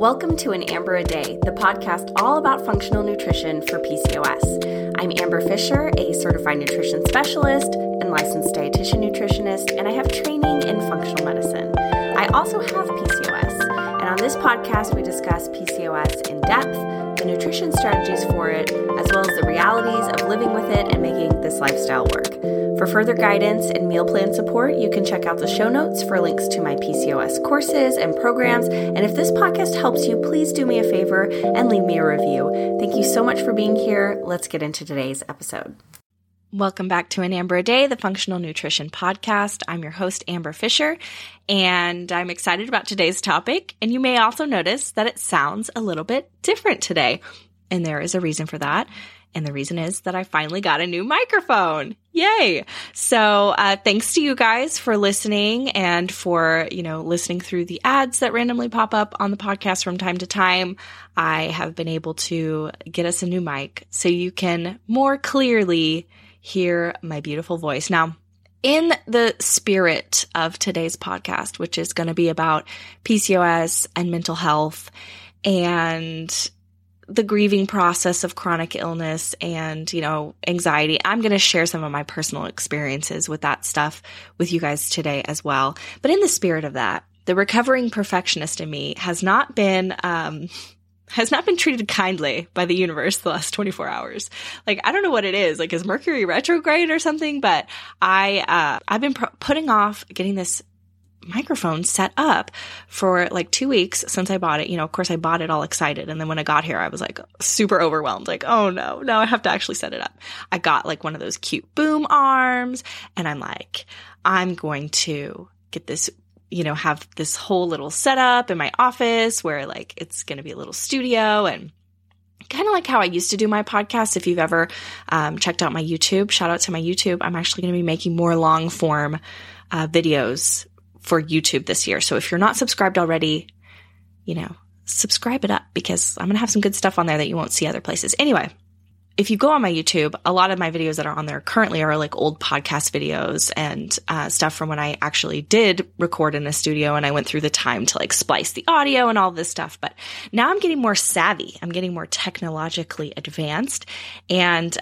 Welcome to An Amber a Day, the podcast all about functional nutrition for PCOS. I'm Amber Fisher, a certified nutrition specialist and licensed dietitian nutritionist, and I have training in functional medicine. I also have PCOS, and on this podcast we discuss PCOS in depth, the nutrition strategies for it, as well as the realities of living with it and making this lifestyle work. For further guidance and meal plan support, you can check out the show notes for links to my PCOS courses and programs. And if this podcast helps you, please do me a favor and leave me a review. Thank you so much for being here. Let's get into today's episode. Welcome back to An Amber a Day, the Functional Nutrition Podcast. I'm your host, Amber Fisher, and I'm excited about today's topic. And you may also notice that it sounds a little bit different today. And there is a reason for that. And the reason is that I finally got a new microphone. Yay! So thanks to you guys for listening and for, listening through the ads that randomly pop up on the podcast from time to time. I have been able to get us a new mic so you can more clearly hear my beautiful voice. Now, in the spirit of today's podcast, which is going to be about PCOS and mental health and the grieving process of chronic illness and, anxiety, I'm going to share some of my personal experiences with that stuff with you guys today as well. But in the spirit of that, the recovering perfectionist in me has not been treated kindly by the universe the last 24 hours. I don't know what it is. Is Mercury retrograde or something? But I've been putting off getting this microphone set up for 2 weeks since I bought it. Of course I bought it all excited. And then when I got here, I was super overwhelmed. Oh no, now I have to actually set it up. I got one of those cute boom arms and I'm going to get this, have this whole little setup in my office where it's going to be a little studio and kind of like how I used to do my podcast. If you've ever checked out my YouTube, shout out to my YouTube. I'm actually going to be making more long form videos for YouTube this year. So if you're not subscribed already, subscribe it up because I'm going to have some good stuff on there that you won't see other places. Anyway, if you go on my YouTube, a lot of my videos that are on there currently are old podcast videos and stuff from when I actually did record in a studio and I went through the time to splice the audio and all this stuff. But now I'm getting more savvy. I'm getting more technologically advanced and,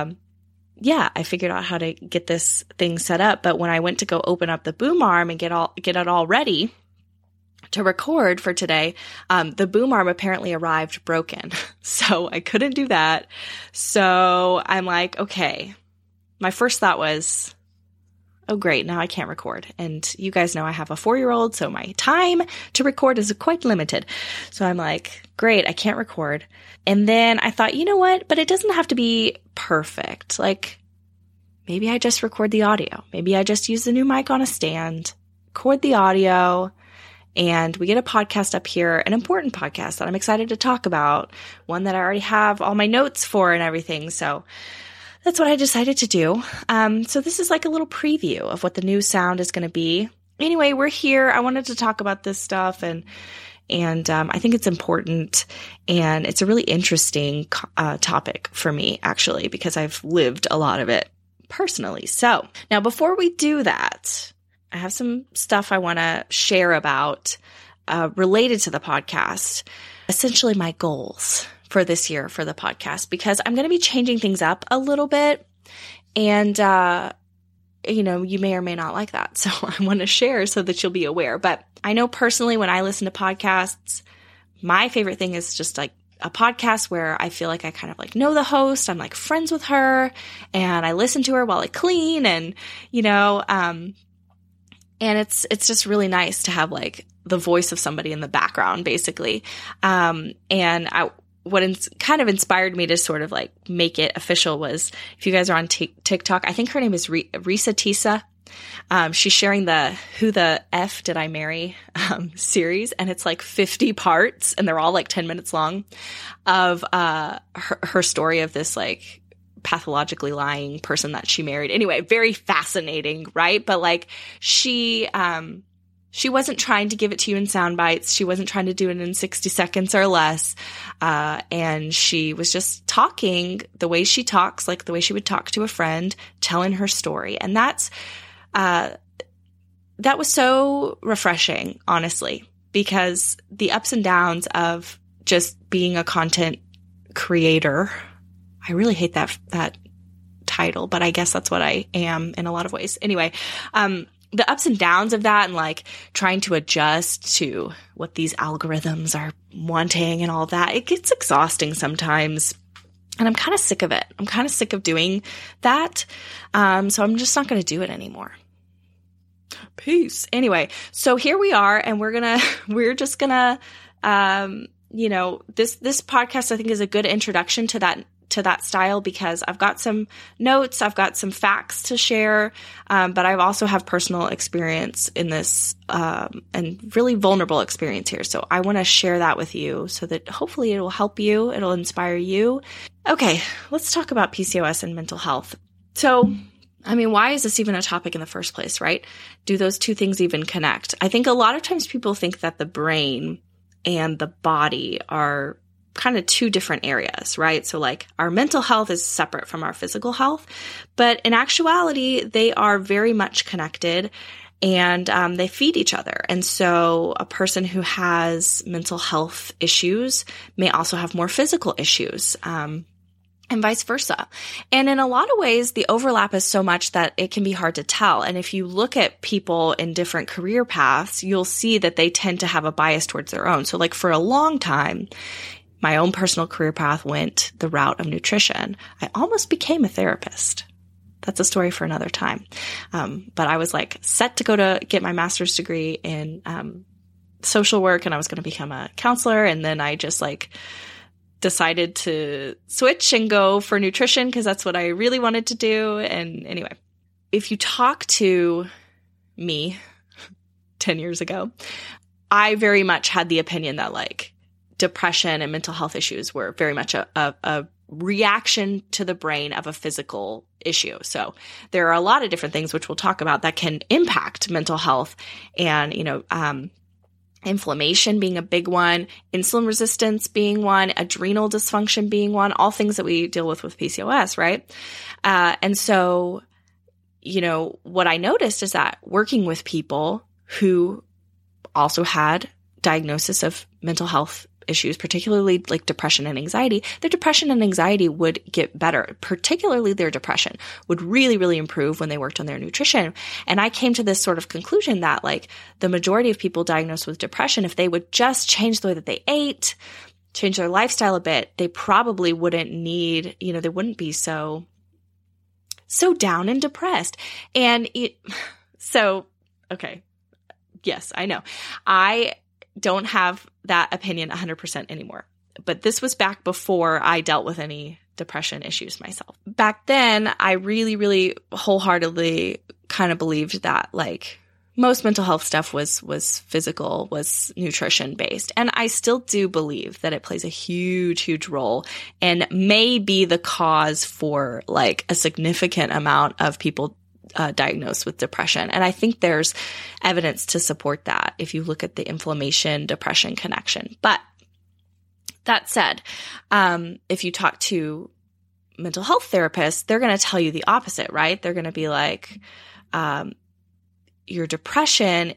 I figured out how to get this thing set up. But when I went to go open up the boom arm and get it all ready to record for today, the boom arm apparently arrived broken. So I couldn't do that. So I'm okay. My first thought was, oh great, now I can't record. And you guys know I have a 4-year-old, so my time to record is quite limited. So I'm great, I can't record. And then I thought, you know what? But it doesn't have to be perfect. Maybe I just record the audio. Maybe I just use the new mic on a stand, record the audio, and we get a podcast up here, an important podcast that I'm excited to talk about, one that I already have all my notes for and everything. So that's what I decided to do. So this is a little preview of what the new sound is going to be. Anyway, we're here. I wanted to talk about this stuff and I think it's important and it's a really interesting topic for me actually because I've lived a lot of it personally. So now before we do that, I have some stuff I want to share about related to the podcast, essentially my goals for this year for the podcast, because I'm going to be changing things up a little bit and, you may or may not like that. So I want to share so that you'll be aware. But I know personally when I listen to podcasts, my favorite thing is just a podcast where I feel I kind of know the host. I'm friends with her and I listen to her while I clean and, and it's just really nice to have the voice of somebody in the background basically. What kind of inspired me to sort of make it official was if you guys are on TikTok, I think her name is Risa Tisa. She's sharing the Who the F Did I Marry series, and it's 50 parts, and they're all 10 minutes long of her story of this pathologically lying person that she married. Anyway, very fascinating, right? But she wasn't trying to give it to you in sound bites. She wasn't trying to do it in 60 seconds or less. And she was just talking the way she talks, the way she would talk to a friend, telling her story. And that was so refreshing, honestly. because the ups and downs of just being a content creator, I really hate that title, but I guess that's what I am in a lot of ways. Anyway, the ups and downs of that and like trying to adjust to what these algorithms are wanting and all that, it gets exhausting sometimes. And I'm kind of sick of it. I'm kind of sick of doing that. So I'm just not going to do it anymore. Peace. Anyway, so here we are, and we're just gonna, this podcast I think is a good introduction to that style, because I've got some notes, I've got some facts to share, but I also have personal experience in this, and really vulnerable experience here. So I want to share that with you so that hopefully it will help you, it'll inspire you. Okay, let's talk about PCOS and mental health. So, I mean, why is this even a topic in the first place, right? Do those two things even connect? I think a lot of times people think that the brain and the body are kind of two different areas, right? So like our mental health is separate from our physical health, but in actuality, they are very much connected, and they feed each other. And so a person who has mental health issues may also have more physical issues, and vice versa. And in a lot of ways, the overlap is so much that it can be hard to tell. And if you look at people in different career paths, you'll see that they tend to have a bias towards their own. So like for a long time, my own personal career path went the route of nutrition. I almost became a therapist. That's a story for another time. But I was like set to go to get my master's degree in social work, and I was going to become a counselor. And then I just like decided to switch and go for nutrition because that's what I really wanted to do. And anyway, if you talk to me 10 years ago, I very much had the opinion that like depression and mental health issues were very much a reaction to the brain of a physical issue. So there are a lot of different things which we'll talk about that can impact mental health, and, inflammation being a big one, insulin resistance being one, adrenal dysfunction being one, all things that we deal with PCOS, right? And so, what I noticed is that working with people who also had diagnosis of mental health issues, particularly like depression and anxiety, their depression and anxiety would get better. Particularly their depression would really, really improve when they worked on their nutrition. And I came to this sort of conclusion that like the majority of people diagnosed with depression, if they would just change the way that they ate, change their lifestyle a bit, they probably wouldn't need, they wouldn't be so down and depressed. Okay. Yes, I know. I don't have that opinion 100% anymore. But this was back before I dealt with any depression issues myself. Back then, I really, really wholeheartedly kind of believed that like most mental health stuff was physical, was nutrition based. And I still do believe that it plays a huge, huge role and may be the cause for like a significant amount of people diagnosed with depression. And I think there's evidence to support that if you look at the inflammation depression connection. But that said, if you talk to mental health therapists, they're going to tell you the opposite, right? They're going to be like, your depression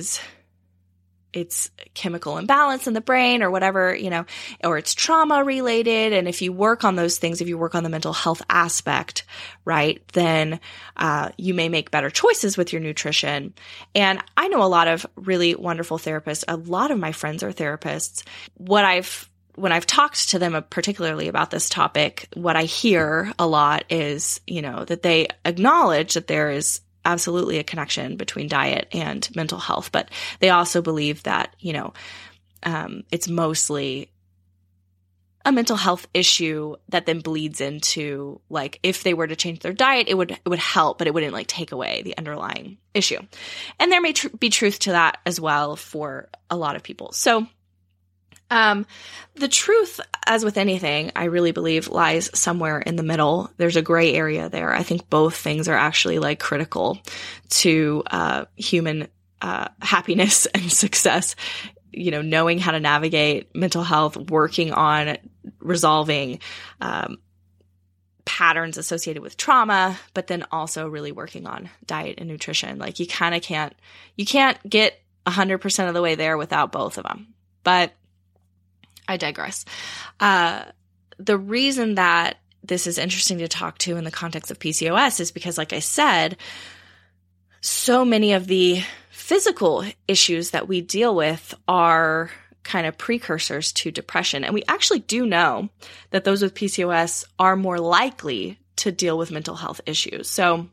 it's chemical imbalance in the brain or whatever, or it's trauma related. And if you work on those things, if you work on the mental health aspect, right, then you may make better choices with your nutrition. And I know a lot of really wonderful therapists. A lot of my friends are therapists. When I've talked to them particularly about this topic, what I hear a lot is, that they acknowledge that there is absolutely a connection between diet and mental health, but they also believe that, it's mostly a mental health issue that then bleeds into like, if they were to change their diet, it would help, but it wouldn't like take away the underlying issue. And there may be truth to that as well for a lot of people. So, the truth, as with anything, I really believe lies somewhere in the middle. There's a gray area there. I think both things are actually like critical to, human, happiness and success. Knowing how to navigate mental health, working on resolving, patterns associated with trauma, but then also really working on diet and nutrition. Like you can't get 100% of the way there without both of them. But I digress. The reason that this is interesting to talk to in the context of PCOS is because, like I said, so many of the physical issues that we deal with are kind of precursors to depression. And we actually do know that those with PCOS are more likely to deal with mental health issues. So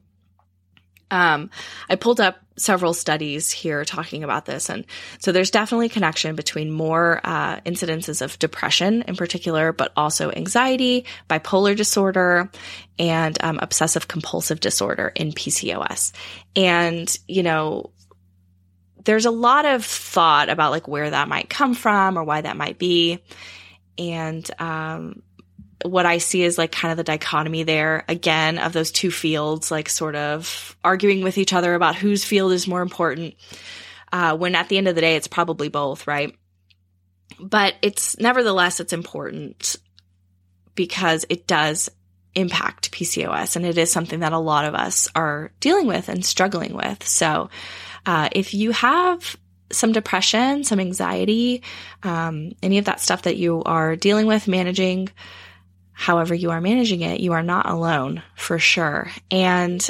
I pulled up several studies here talking about this. And so there's definitely a connection between more incidences of depression in particular, but also anxiety, bipolar disorder, and obsessive compulsive disorder in PCOS. And, there's a lot of thought about like where that might come from or why that might be. And what I see is like kind of the dichotomy there, again, of those two fields, like sort of arguing with each other about whose field is more important, when at the end of the day, it's probably both, right? But nevertheless, it's important because it does impact PCOS, and it is something that a lot of us are dealing with and struggling with. So if you have some depression, some anxiety, any of that stuff that you are dealing with, managing, however you are managing it, you are not alone for sure. And,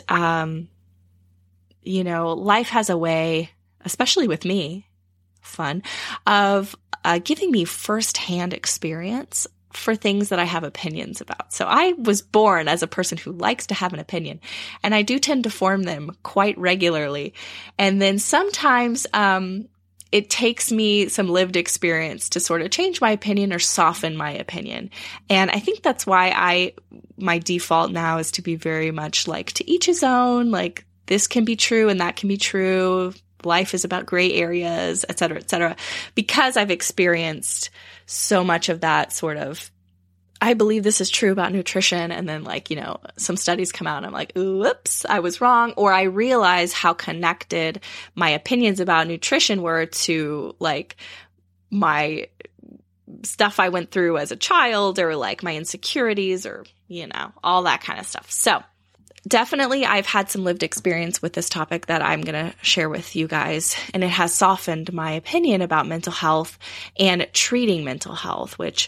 life has a way, especially with me, fun, of giving me firsthand experience for things that I have opinions about. So I was born as a person who likes to have an opinion, and I do tend to form them quite regularly. And then sometimes it takes me some lived experience to sort of change my opinion or soften my opinion. And I think that's why my default now is to be very much like to each his own, like this can be true and that can be true. Life is about gray areas, et cetera, because I've experienced so much of that sort of, I believe this is true about nutrition. And then some studies come out and I'm like, oops, I was wrong. Or I realize how connected my opinions about nutrition were to like my stuff I went through as a child, or like my insecurities, or, all that kind of stuff. So definitely, I've had some lived experience with this topic that I'm going to share with you guys, and it has softened my opinion about mental health and treating mental health, which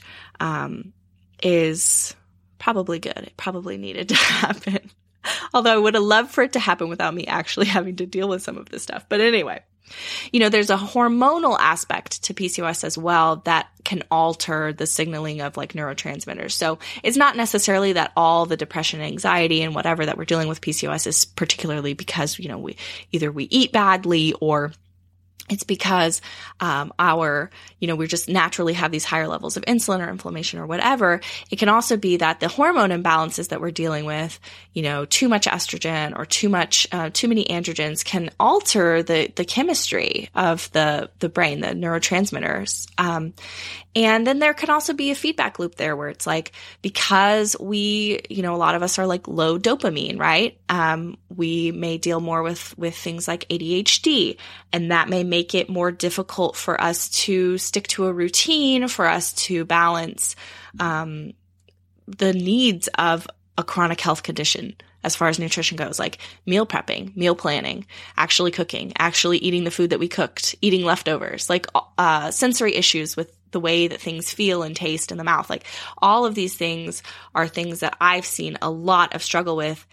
is probably good. It probably needed to happen, although I would have loved for it to happen without me actually having to deal with some of this stuff. But anyway, there's a hormonal aspect to PCOS as well that can alter the signaling of like neurotransmitters. So it's not necessarily that all the depression, anxiety, and whatever that we're dealing with PCOS is particularly because, we eat badly, or it's because we just naturally have these higher levels of insulin or inflammation or whatever. It can also be that the hormone imbalances that we're dealing with, too much estrogen or too many androgens can alter the chemistry of the brain, the neurotransmitters. And then there can also be a feedback loop there where it's like, because we, a lot of us are like low dopamine, right? We may deal more with things like ADHD, and that may make it more difficult for us to stick to a routine, for us to balance the needs of a chronic health condition as far as nutrition goes, like meal prepping, meal planning, actually cooking, actually eating the food that we cooked, eating leftovers, like sensory issues with the way that things feel and taste in the mouth. Like all of these things are things that I've seen a lot of struggle with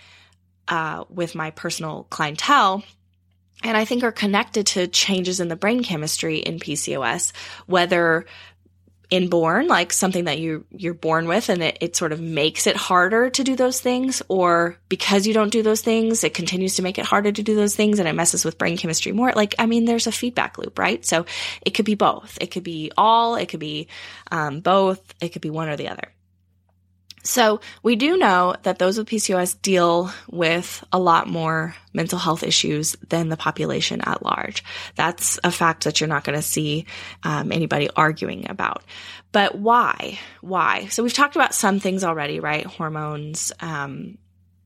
my personal clientele, and I think are connected to changes in the brain chemistry in PCOS, whether inborn, like something that you're born with and it sort of makes it harder to do those things, or because you don't do those things, it continues to make it harder to do those things and it messes with brain chemistry more. There's a feedback loop, right? So it could be both. It could be all, it could be both, it could be one or the other. So we do know that those with PCOS deal with a lot more mental health issues than the population at large. That's a fact that you're not going to see anybody arguing about. But why? Why? So we've talked about some things already, right? Hormones, but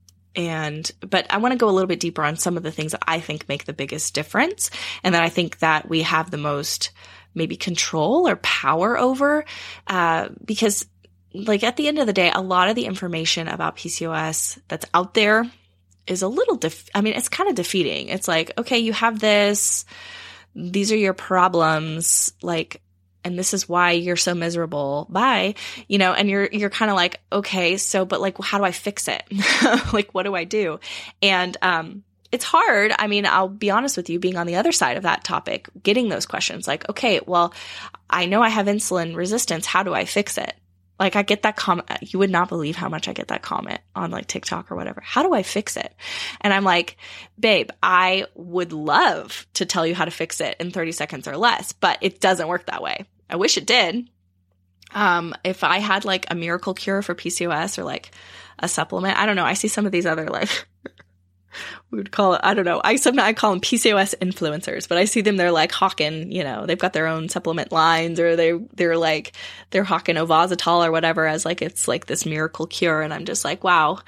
I want to go a little bit deeper on some of the things that I think make the biggest difference, and that I think that we have the most maybe control or power over, because at the end of the day, a lot of the information about PCOS that's out there is a little, it's kind of defeating. It's like, okay, you have this these are your problems, like, and this is why you're so miserable. Bye. And you're kind of like, okay, so, but like, how do I fix it? Like, what do I do? And, it's hard. I mean, I'll be honest with you, being on the other side of that topic, getting those questions like, okay, well, I know I have insulin resistance. How do I fix it? Like, I get that comment. You would not believe how much I get that comment on like TikTok or whatever. How do I fix it? And I'm like, babe, I would love to tell you how to fix it in 30 seconds or less, but it doesn't work that way. I wish it did. If I had like a miracle cure for PCOS or like a supplement, I don't know. I see some of these other like, we would call it, I don't know. I call them PCOS influencers, but I see them, they're like hawking, they've got their own supplement lines, or they're hawking Ovasitol or whatever as like, it's like this miracle cure. And I'm just like, wow,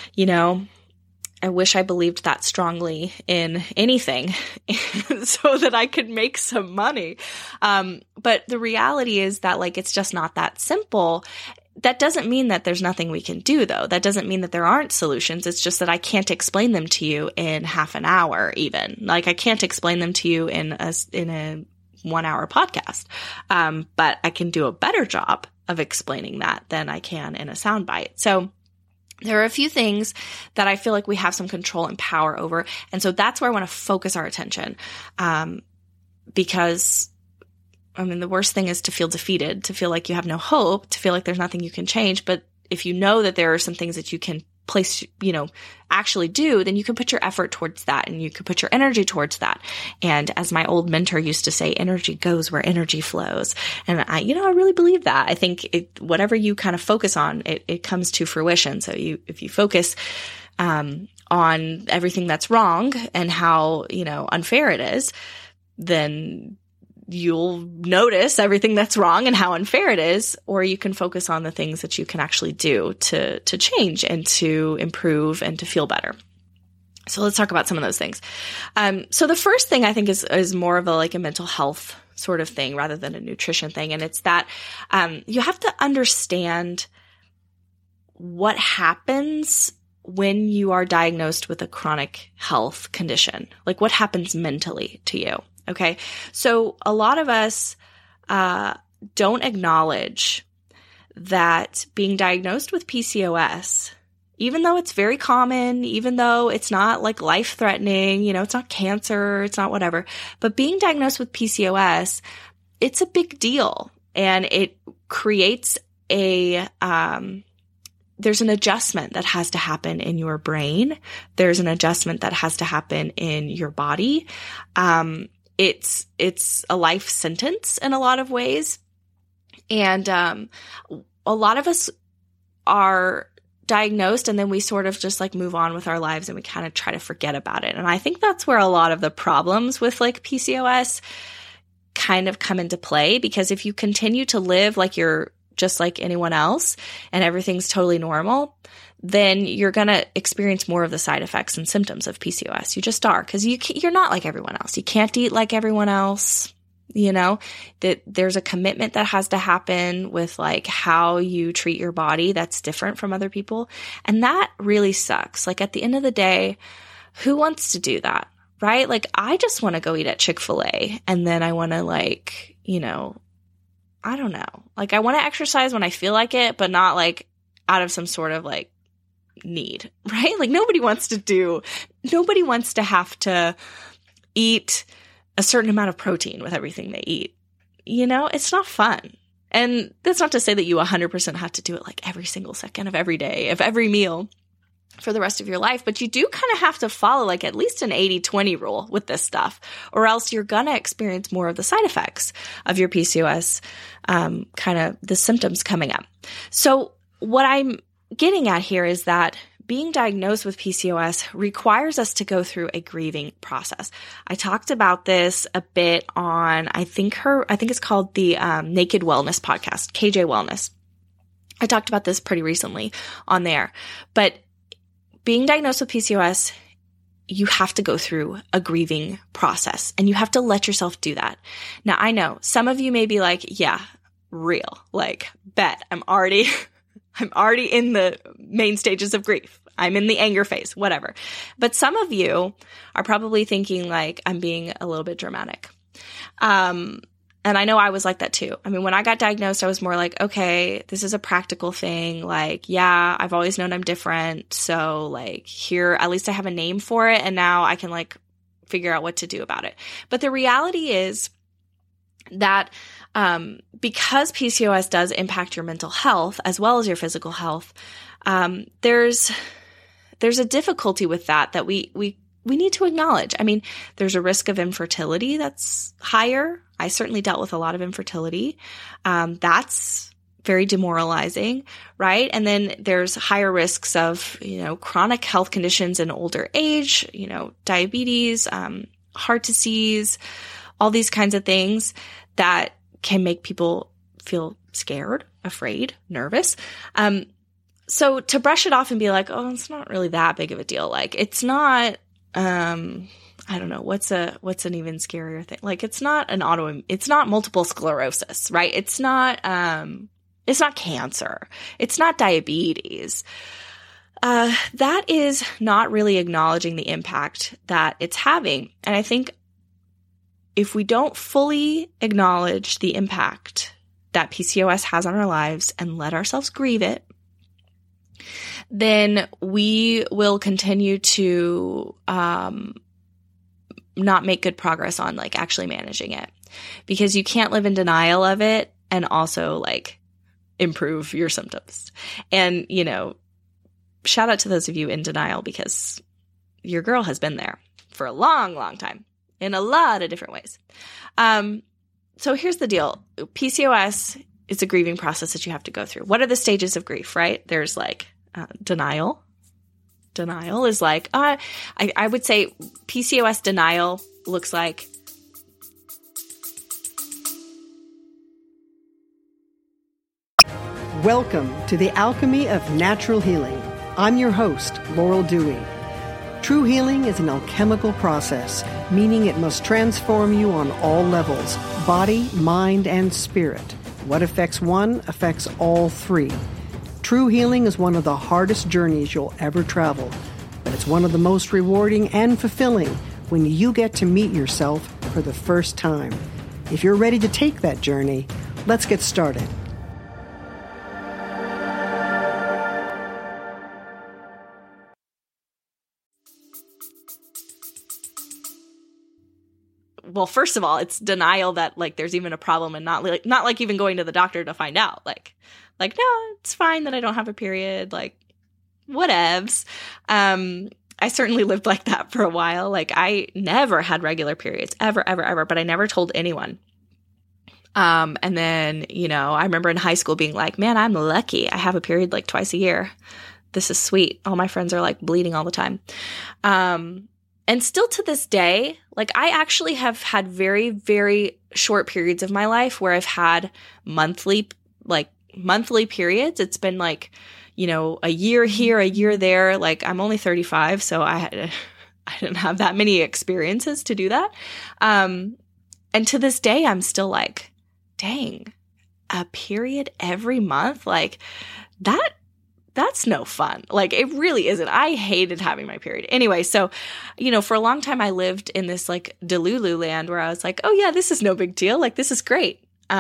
I wish I believed that strongly in anything so that I could make some money. But the reality is that like, it's just not that simple. That doesn't mean that there's nothing we can do, though. That doesn't mean that there aren't solutions. It's just that I can't explain them to you in half an hour even. Like, I can't explain them to you in a 1-hour podcast. But I can do a better job of explaining that than I can in a soundbite. So there are a few things that I feel like we have some control and power over. And so that's where I want to focus our attention. Because I mean, the worst thing is to feel defeated, to feel like you have no hope, to feel like there's nothing you can change. But if you know that there are some things that you can actually do, then you can put your effort towards that and you can put your energy towards that. And as my old mentor used to say, energy goes where energy flows. And I really believe that. I think whatever you kind of focus on, it comes to fruition. So if you focus, on everything that's wrong and how, unfair it is, then you'll notice everything that's wrong and how unfair it is, or you can focus on the things that you can actually do to change and to improve and to feel better. So let's talk about some of those things. So the first thing I think is more of a mental health sort of thing rather than a nutrition thing. And it's that, you have to understand what happens when you are diagnosed with a chronic health condition. Like, what happens mentally to you? Okay. So a lot of us, don't acknowledge that being diagnosed with PCOS, even though it's very common, even though it's not like life threatening, it's not cancer, it's not whatever, but being diagnosed with PCOS, it's a big deal, and it creates there's an adjustment that has to happen in your brain. There's an adjustment that has to happen in your body. It's a life sentence in a lot of ways. And a lot of us are diagnosed and then we sort of just like move on with our lives and we kind of try to forget about it. And I think that's where a lot of the problems with like PCOS kind of come into play, because if you continue to live like you're just like anyone else and everything's totally normal, then you're going to experience more of the side effects and symptoms of PCOS. You just are, because you're not like everyone else. You can't eat like everyone else. That there's a commitment that has to happen with like how you treat your body that's different from other people. And that really sucks. Like, at the end of the day, who wants to do that? Right? Like, I just want to go eat at Chick-fil-A, and then I want to I don't know. Like, I want to exercise when I feel like it, but not like out of some sort of like need, right? Like, nobody wants to have to eat a certain amount of protein with everything they eat. It's not fun. And that's not to say that you 100% have to do it like every single second of every day, of every meal for the rest of your life. But you do kind of have to follow like at least an 80-20 rule with this stuff, or else you're going to experience more of the side effects of your PCOS, kind of the symptoms coming up. So what I'm getting at here is that being diagnosed with PCOS requires us to go through a grieving process. I talked about this a bit on, I think it's called the Naked Wellness podcast, KJ Wellness. I talked about this pretty recently on there. But being diagnosed with PCOS, you have to go through a grieving process, and you have to let yourself do that. Now, I know some of you may be like, yeah, real, like, bet I'm already in the main stages of grief. I'm in the anger phase, whatever. But some of you are probably thinking like, I'm being a little bit dramatic. And I know I was like that too. I mean, when I got diagnosed, I was more like, okay, this is a practical thing. Like, yeah, I've always known I'm different. So like here, at least I have a name for it. And now I can like figure out what to do about it. But the reality is that because PCOS does impact your mental health as well as your physical health, there's a difficulty with that we need to acknowledge. I mean, there's a risk of infertility that's higher. I certainly dealt with a lot of infertility. That's very demoralizing, right? And then there's higher risks of, chronic health conditions in older age, diabetes, heart disease, all these kinds of things that can make people feel scared, afraid, nervous. So to brush it off and be like, oh, it's not really that big of a deal. Like, it's not, I don't know, what's an even scarier thing? Like, it's not it's not multiple sclerosis, right? It's not cancer. It's not diabetes. That is not really acknowledging the impact that it's having. And I think if we don't fully acknowledge the impact that PCOS has on our lives and let ourselves grieve it, then we will continue to not make good progress on like actually managing it, because you can't live in denial of it and also like improve your symptoms. And, shout out to those of you in denial, because your girl has been there for a long, long time in a lot of different ways. So here's the deal. PCOS is a grieving process that you have to go through. What are the stages of grief, right? There's like denial. Denial is like, I would say PCOS denial looks like Welcome to the Alchemy of Natural Healing. I'm your host, Laurel Dewey. True healing is an alchemical process, meaning it must transform you on all levels, body, mind, and spirit. What affects one affects all three. True healing is one of the hardest journeys you'll ever travel, but it's one of the most rewarding and fulfilling when you get to meet yourself for the first time. If you're ready to take that journey, let's get started. Well, first of all, it's denial that like there's even a problem, and not like even going to the doctor to find out. Like no, it's fine that I don't have a period. Like whatevs. I certainly lived like that for a while. Like I never had regular periods ever, but I never told anyone. And then, I remember in high school being like, man, I'm lucky. I have a period like twice a year. This is sweet. All my friends are like bleeding all the time. And still to this day, like I actually have had very, very short periods of my life where I've had monthly periods. It's been like, a year here, a year there. Like I'm only 35, so I didn't have that many experiences to do that. And to this day, I'm still like, dang, a period every month? Like that's no fun. Like it really isn't. I hated having my period. Anyway, so, for a long time I lived in this like Delulu land where I was like, oh yeah, this is no big deal. Like this is great.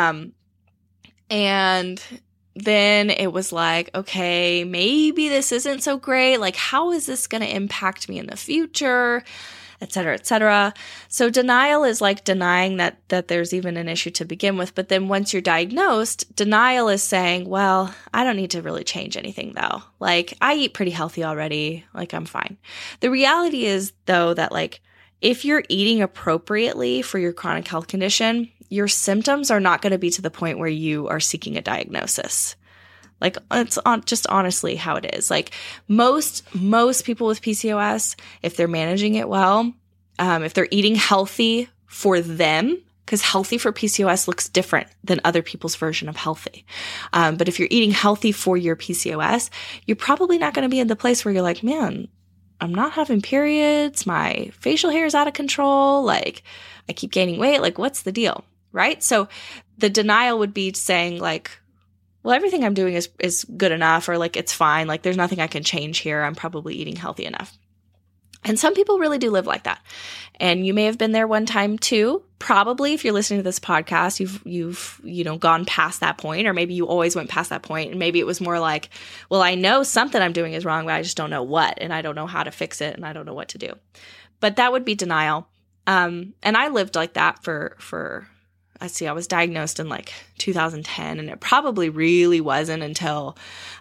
And then it was like, okay, maybe this isn't so great. Like how is this going to impact me in the future? Et cetera, et cetera. So denial is like denying that there's even an issue to begin with. But then once you're diagnosed, denial is saying, well, I don't need to really change anything though. Like I eat pretty healthy already. Like I'm fine. The reality is though that like if you're eating appropriately for your chronic health condition, your symptoms are not going to be to the point where you are seeking a diagnosis. Like it's just honestly how it is. Like most people with PCOS, if they're managing it well, if they're eating healthy for them, because healthy for PCOS looks different than other people's version of healthy. But if you're eating healthy for your PCOS, you're probably not going to be in the place where you're like, man, I'm not having periods. My facial hair is out of control. Like I keep gaining weight. Like what's the deal? Right? So the denial would be saying like, well, everything I'm doing is good enough, or like it's fine. Like there's nothing I can change here. I'm probably eating healthy enough. And some people really do live like that. And you may have been there one time too. Probably if you're listening to this podcast, you've gone past that point, or maybe you always went past that point. And maybe it was more like, well, I know something I'm doing is wrong, but I just don't know what, and I don't know how to fix it, and I don't know what to do. But that would be denial. And I lived like that for I was diagnosed in like 2010, and it probably really wasn't until,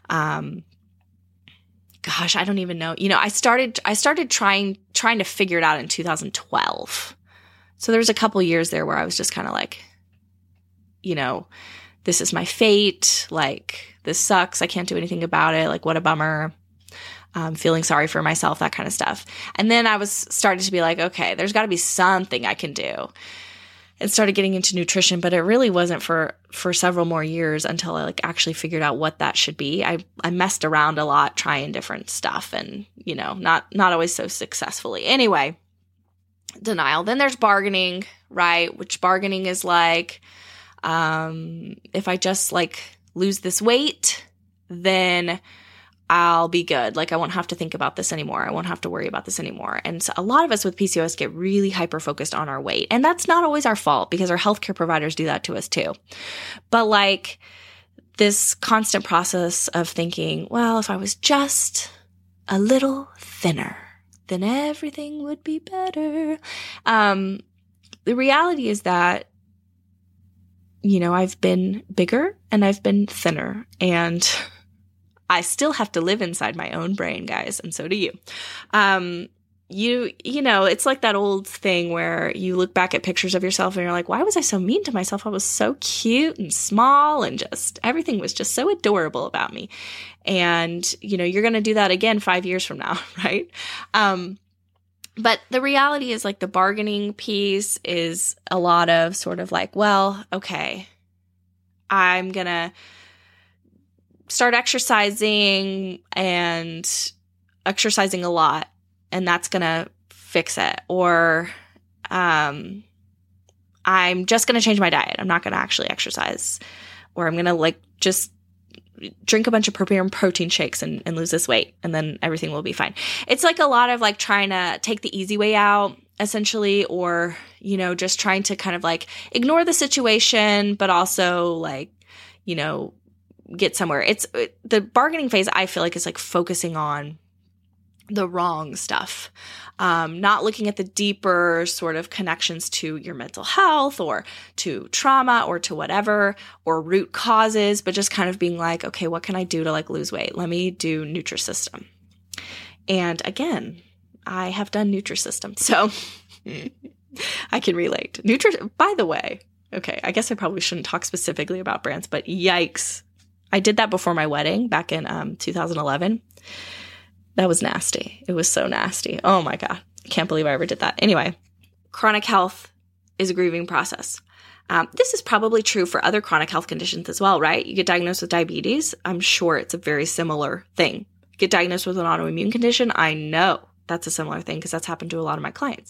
gosh, I don't even know. I started trying to figure it out in 2012. So there was a couple years there where I was just kind of like, this is my fate. Like, this sucks. I can't do anything about it. Like, what a bummer. Feeling sorry for myself, that kind of stuff. And then I was starting to be like, okay, there's got to be something I can do. And started getting into nutrition, but it really wasn't for several more years until I like actually figured out what that should be. I messed around a lot trying different stuff, and not always so successfully. Anyway, denial. Then there's bargaining, right? Which bargaining is like, if I just like lose this weight, then I'll be good. Like, I won't have to think about this anymore. I won't have to worry about this anymore. And so a lot of us with PCOS get really hyper-focused on our weight. And that's not always our fault, because our healthcare providers do that to us too. But like this constant process of thinking, well, if I was just a little thinner, then everything would be better. The reality is that, I've been bigger and I've been thinner, and I still have to live inside my own brain, guys, and so do you. It's like that old thing where you look back at pictures of yourself and you're like, why was I so mean to myself? I was so cute and small, and just everything was just so adorable about me. And, you're going to do that again 5 years from now, right? But the reality is, like, the bargaining piece is a lot of sort of like, well, okay, I'm going to start exercising a lot, and that's going to fix it. Or I'm just going to change my diet. I'm not going to actually exercise. Or I'm going to like just drink a bunch of protein shakes and lose this weight, and then everything will be fine. It's like a lot of like trying to take the easy way out, essentially, or, just trying to kind of like ignore the situation, but also like, get somewhere. It's the bargaining phase, I feel like, is like focusing on the wrong stuff, not looking at the deeper sort of connections to your mental health or to trauma or to whatever, or root causes, but just kind of being like, okay, what can I do to like lose weight? Let me do Nutrisystem. And again, I have done Nutrisystem, so I can relate. By the way, okay, I guess I probably shouldn't talk specifically about brands, but yikes. I did that before my wedding back in 2011. That was nasty. It was so nasty. Oh my God. I can't believe I ever did that. Anyway, chronic health is a grieving process. This is probably true for other chronic health conditions as well, right? You get diagnosed with diabetes. I'm sure it's a very similar thing. You get diagnosed with an autoimmune condition. I know that's a similar thing because that's happened to a lot of my clients.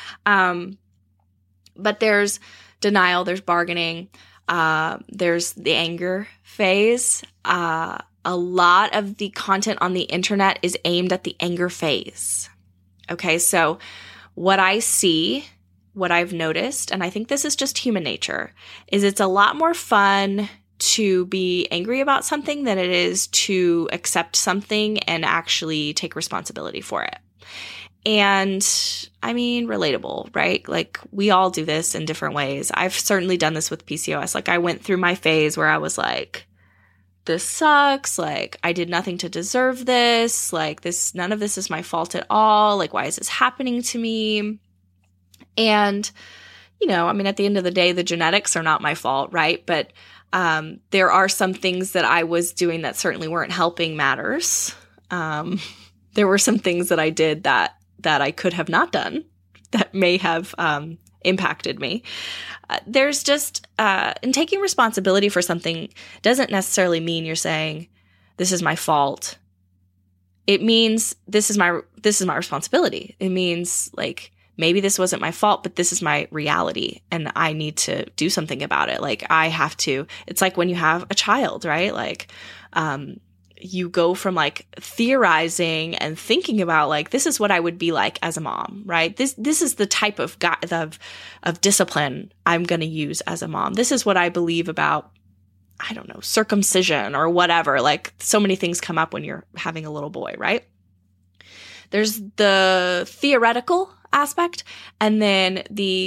But there's denial, there's bargaining, there's the anger phase. A lot of the content on the internet is aimed at the anger phase. Okay, so what I see, what I've noticed, and I think this is just human nature, is it's a lot more fun to be angry about something than it is to accept something and actually take responsibility for it. And I mean, relatable, right? Like, we all do this in different ways. I've certainly done this with PCOS. Like, I went through my phase where I was like, this sucks. Like, I did nothing to deserve this. Like, none of this is my fault at all. Like, why is this happening to me? And, I mean, at the end of the day, the genetics are not my fault, right? But there are some things that I was doing that certainly weren't helping matters. There were some things that I did that I could have not done that may have impacted me. There's just, and taking responsibility for something doesn't necessarily mean you're saying, this is my fault. It means this is my responsibility. It means like, maybe this wasn't my fault, but this is my reality and I need to do something about it. Like, I have to, it's like when you have a child, right? Like, you go from like theorizing and thinking about like, this is what I would be like as a mom, right? This is the type of discipline I'm going to use as a mom. This is what I believe about, I don't know, circumcision or whatever. Like so many things come up when you're having a little boy, right? There's the theoretical aspect, and then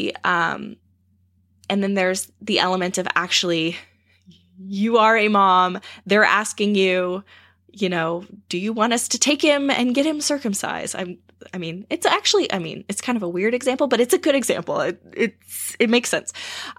there's the element of actually, you are a mom. They're asking you, do you want us to take him and get him circumcised? It's kind of a weird example, but it's a good example. It makes sense.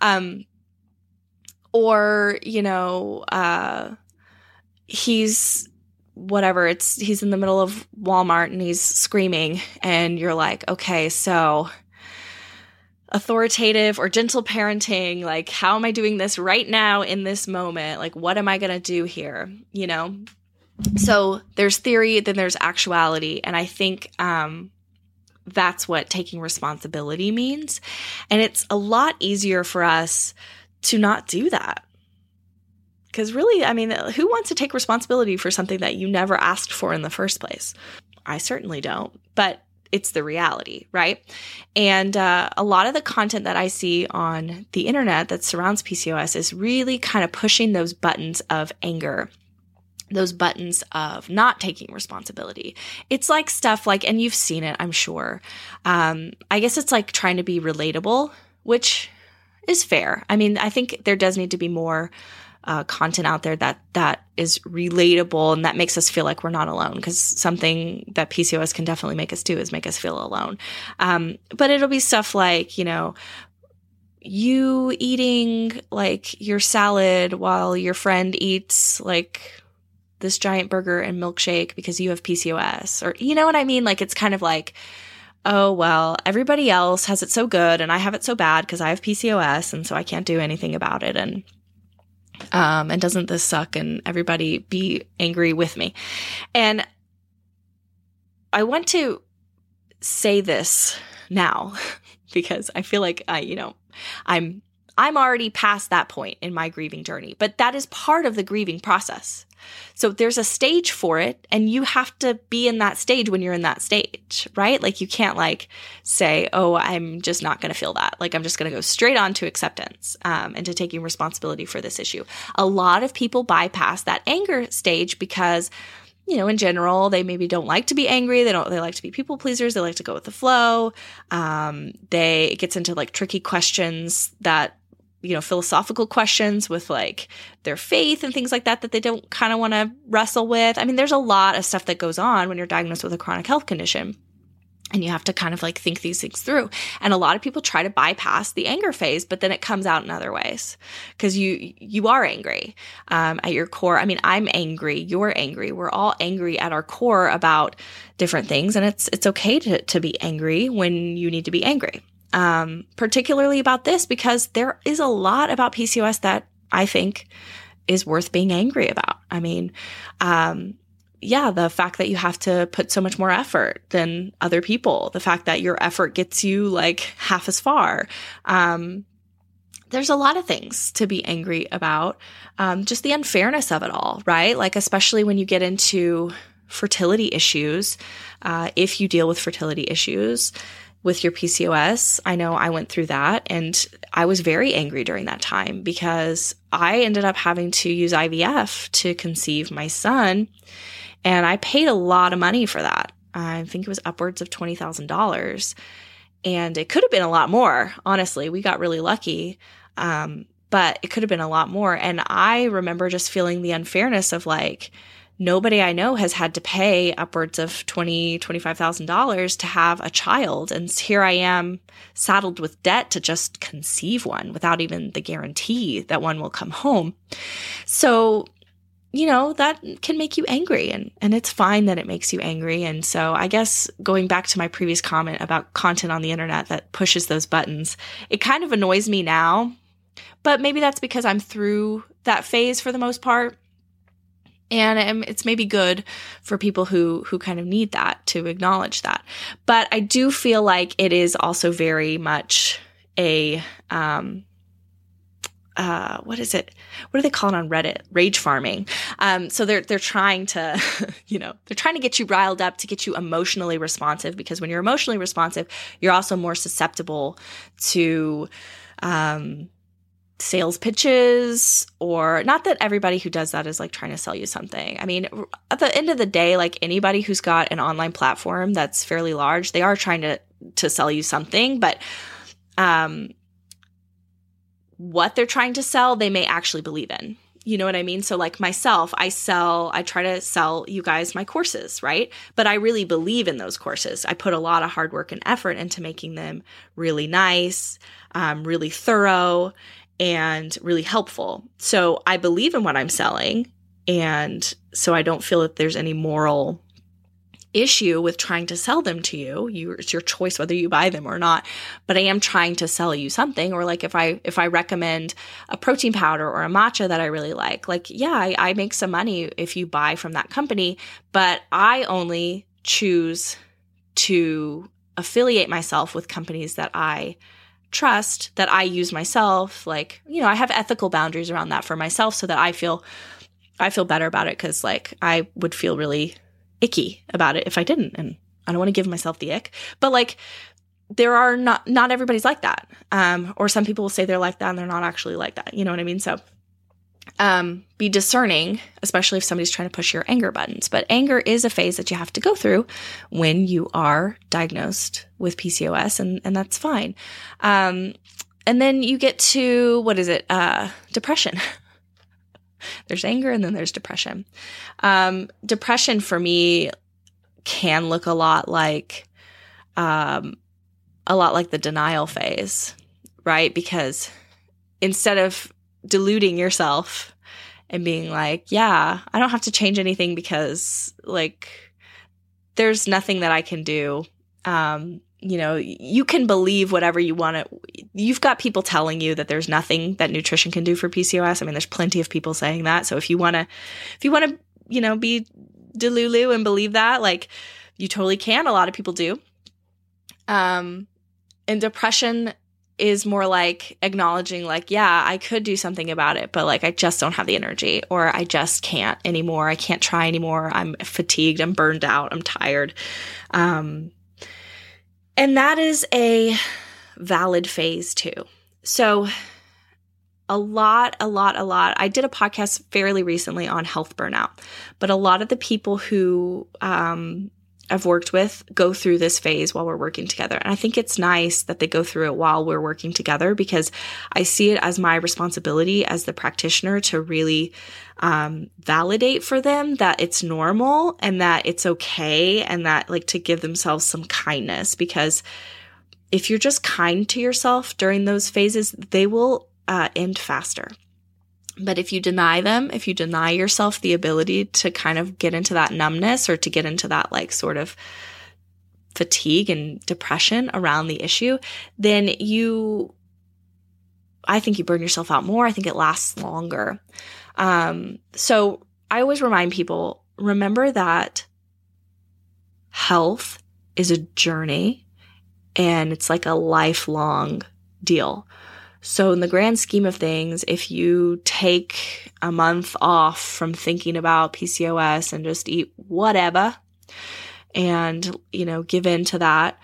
He's whatever, he's in the middle of Walmart and he's screaming, and you're like, okay, so authoritative or gentle parenting, like how am I doing this right now in this moment? Like, what am I going to do here? So there's theory, then there's actuality. And I think, that's what taking responsibility means. And it's a lot easier for us to not do that. Because really, who wants to take responsibility for something that you never asked for in the first place? I certainly don't, but it's the reality, right? And a lot of the content that I see on the internet that surrounds PCOS is really kind of pushing those buttons of anger, those buttons of not taking responsibility. It's like stuff like, and you've seen it, I'm sure. I guess it's like trying to be relatable, which is fair. I think there does need to be more content out there that is relatable and that makes us feel like we're not alone, because something that PCOS can definitely make us do is make us feel alone. But it'll be stuff like, you eating like your salad while your friend eats like this giant burger and milkshake because you have PCOS, or you know what I mean? Like, it's kind of like, oh, well, everybody else has it so good and I have it so bad because I have PCOS and so I can't do anything about it. And doesn't this suck? And everybody be angry with me. And I want to say this now because I feel like I'm already past that point in my grieving journey, but that is part of the grieving process. So there's a stage for it, and you have to be in that stage when you're in that stage, right? Like you can't like say, oh, I'm just not going to feel that. Like I'm just going to go straight on to acceptance and to taking responsibility for this issue. A lot of people bypass that anger stage because, in general, they maybe don't like to be angry. They like to be people pleasers. They like to go with the flow. It gets into like tricky questions that, philosophical questions with like their faith and things like that they don't kind of want to wrestle with. There's a lot of stuff that goes on when you're diagnosed with a chronic health condition, and you have to kind of like think these things through. And a lot of people try to bypass the anger phase, but then it comes out in other ways because you are angry at your core. I'm angry. You're angry. We're all angry at our core about different things. And it's okay to be angry when you need to be angry. Particularly about this, because there is a lot about PCOS that I think is worth being angry about. The fact that you have to put so much more effort than other people, the fact that your effort gets you like half as far. There's a lot of things to be angry about. Just the unfairness of it all, right? Like, especially when you get into fertility issues, if you deal with fertility issues with your PCOS. I know I went through that, and I was very angry during that time because I ended up having to use IVF to conceive my son, and I paid a lot of money for that. I think it was upwards of $20,000, and it could have been a lot more. Honestly, we got really lucky, but it could have been a lot more. And I remember just feeling the unfairness of like, nobody I know has had to pay upwards of $20,000, $25,000 to have a child. And here I am saddled with debt to just conceive one without even the guarantee that one will come home. So, that can make you angry, and it's fine that it makes you angry. And so I guess going back to my previous comment about content on the internet that pushes those buttons, it kind of annoys me now, but maybe that's because I'm through that phase for the most part. And it's maybe good for people who kind of need that, to acknowledge that. But I do feel like it is also very much a, what is it? What do they call it on Reddit? Rage farming. So they're trying to, they're trying to get you riled up, to get you emotionally responsive, because when you're emotionally responsive, you're also more susceptible to, sales pitches, or not that everybody who does that is like trying to sell you something. I mean, at the end of the day, like anybody who's got an online platform that's fairly large, they are trying to sell you something, but, what they're trying to sell, they may actually believe in. You know what I mean? So like myself, I try to sell you guys my courses, right? But I really believe in those courses. I put a lot of hard work and effort into making them really nice, really thorough, and really helpful. So I believe in what I'm selling. And so I don't feel that there's any moral issue with trying to sell them to you. It's your choice whether you buy them or not. But I am trying to sell you something. Or like if I recommend a protein powder or a matcha that I really like, yeah, I make some money if you buy from that company, but I only choose to affiliate myself with companies that I trust, that I use myself. Like, I have ethical boundaries around that for myself, so that I feel better about it, because like I would feel really icky about it if I didn't, and I don't want to give myself the ick. But like there are not everybody's like that. Or some people will say they're like that and they're not actually like that. You know what I mean? So be discerning, especially if somebody's trying to push your anger buttons. But anger is a phase that you have to go through when you are diagnosed with PCOS, and that's fine. And then you get to, depression. There's anger, and then there's depression. Depression for me can look a lot like the denial phase, right? Because instead of deluding yourself and being like, yeah, I don't have to change anything because like there's nothing that I can do. You can believe whatever you want to. You've got people telling you that there's nothing that nutrition can do for PCOS. I mean, there's plenty of people saying that. So if you want to, be delulu and believe that, like you totally can. A lot of people do. And depression is more like acknowledging like, yeah, I could do something about it, but like I just don't have the energy, or I just can't anymore. I can't try anymore. I'm fatigued. I'm burned out. I'm tired. And that is a valid phase too. So a lot. I did a podcast fairly recently on health burnout, but a lot of the people who I've worked with go through this phase while we're working together. And I think it's nice that they go through it while we're working together, because I see it as my responsibility as the practitioner to really validate for them that it's normal and that it's okay, and that like to give themselves some kindness, because if you're just kind to yourself during those phases, they will end faster. But if you deny them, if you deny yourself the ability to kind of get into that numbness, or to get into that like sort of fatigue and depression around the issue, then I think you burn yourself out more. I think it lasts longer. So I always remind people, remember that health is a journey and it's like a lifelong deal. So in the grand scheme of things, if you take a month off from thinking about PCOS and just eat whatever and, give in to that,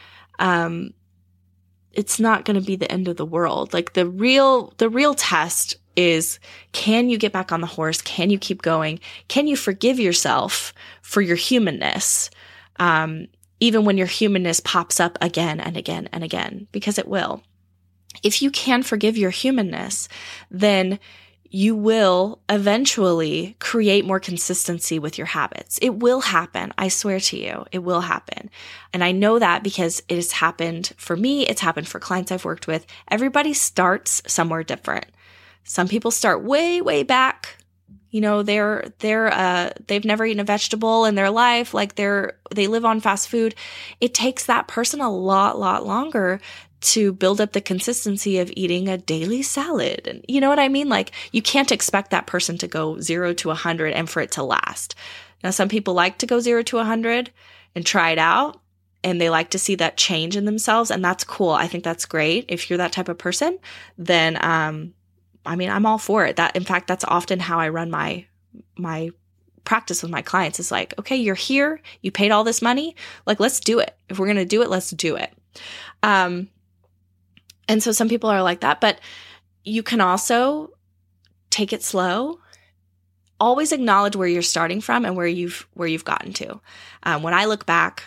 it's not going to be the end of the world. Like the real test is, can you get back on the horse? Can you keep going? Can you forgive yourself for your humanness? Even when your humanness pops up again and again and again, because it will. If you can forgive your humanness, then you will eventually create more consistency with your habits. It will happen. I swear to you, it will happen. And I know that because it has happened for me. It's happened for clients I've worked with. Everybody starts somewhere different. Some people start way, way back. They've never eaten a vegetable in their life. Like they live on fast food. It takes that person a lot longer to build up the consistency of eating a daily salad. And you know what I mean? Like you can't expect that person to go 0 to 100 and for it to last. Now, some people like to go 0 to 100 and try it out, and they like to see that change in themselves. And that's cool. I think that's great. If you're that type of person, then, I'm all for it. In fact, that's often how I run my practice with my clients is like, okay, you're here, you paid all this money, like, let's do it. If we're going to do it, let's do it. And so some people are like that, but you can also take it slow. Always acknowledge where you're starting from and where you've gotten to. When I look back,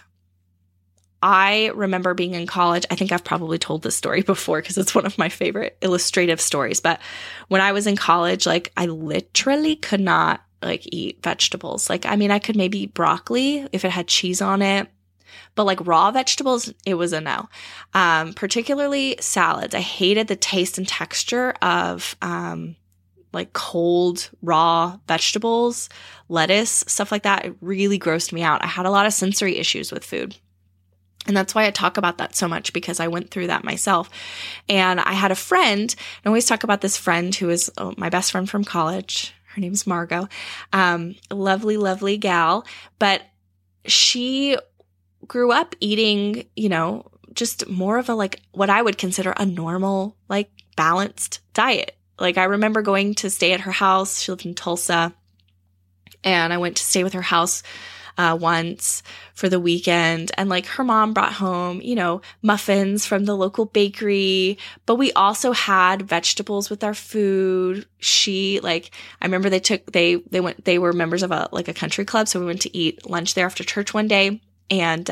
I remember being in college. I think I've probably told this story before because it's one of my favorite illustrative stories. But when I was in college, like, I literally could not like eat vegetables. Like, I mean, I could maybe eat broccoli if it had cheese on it, but like raw vegetables, it was a no. Particularly salads. I hated the taste and texture of like cold, raw vegetables, lettuce, stuff like that. It really grossed me out. I had a lot of sensory issues with food. And that's why I talk about that so much, because I went through that myself. And I had a friend, I always talk about this friend who is my best friend from college. Her name's Margot. Lovely, lovely gal. But she grew up eating, just more of a, like, what I would consider a normal, like, balanced diet. Like, I remember going to stay at her house. She lived in Tulsa. And I went to stay with her house once for the weekend. And like, her mom brought home, muffins from the local bakery, but we also had vegetables with our food. I remember they were members of a country club. So we went to eat lunch there after church one day, and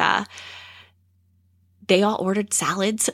they all ordered salads.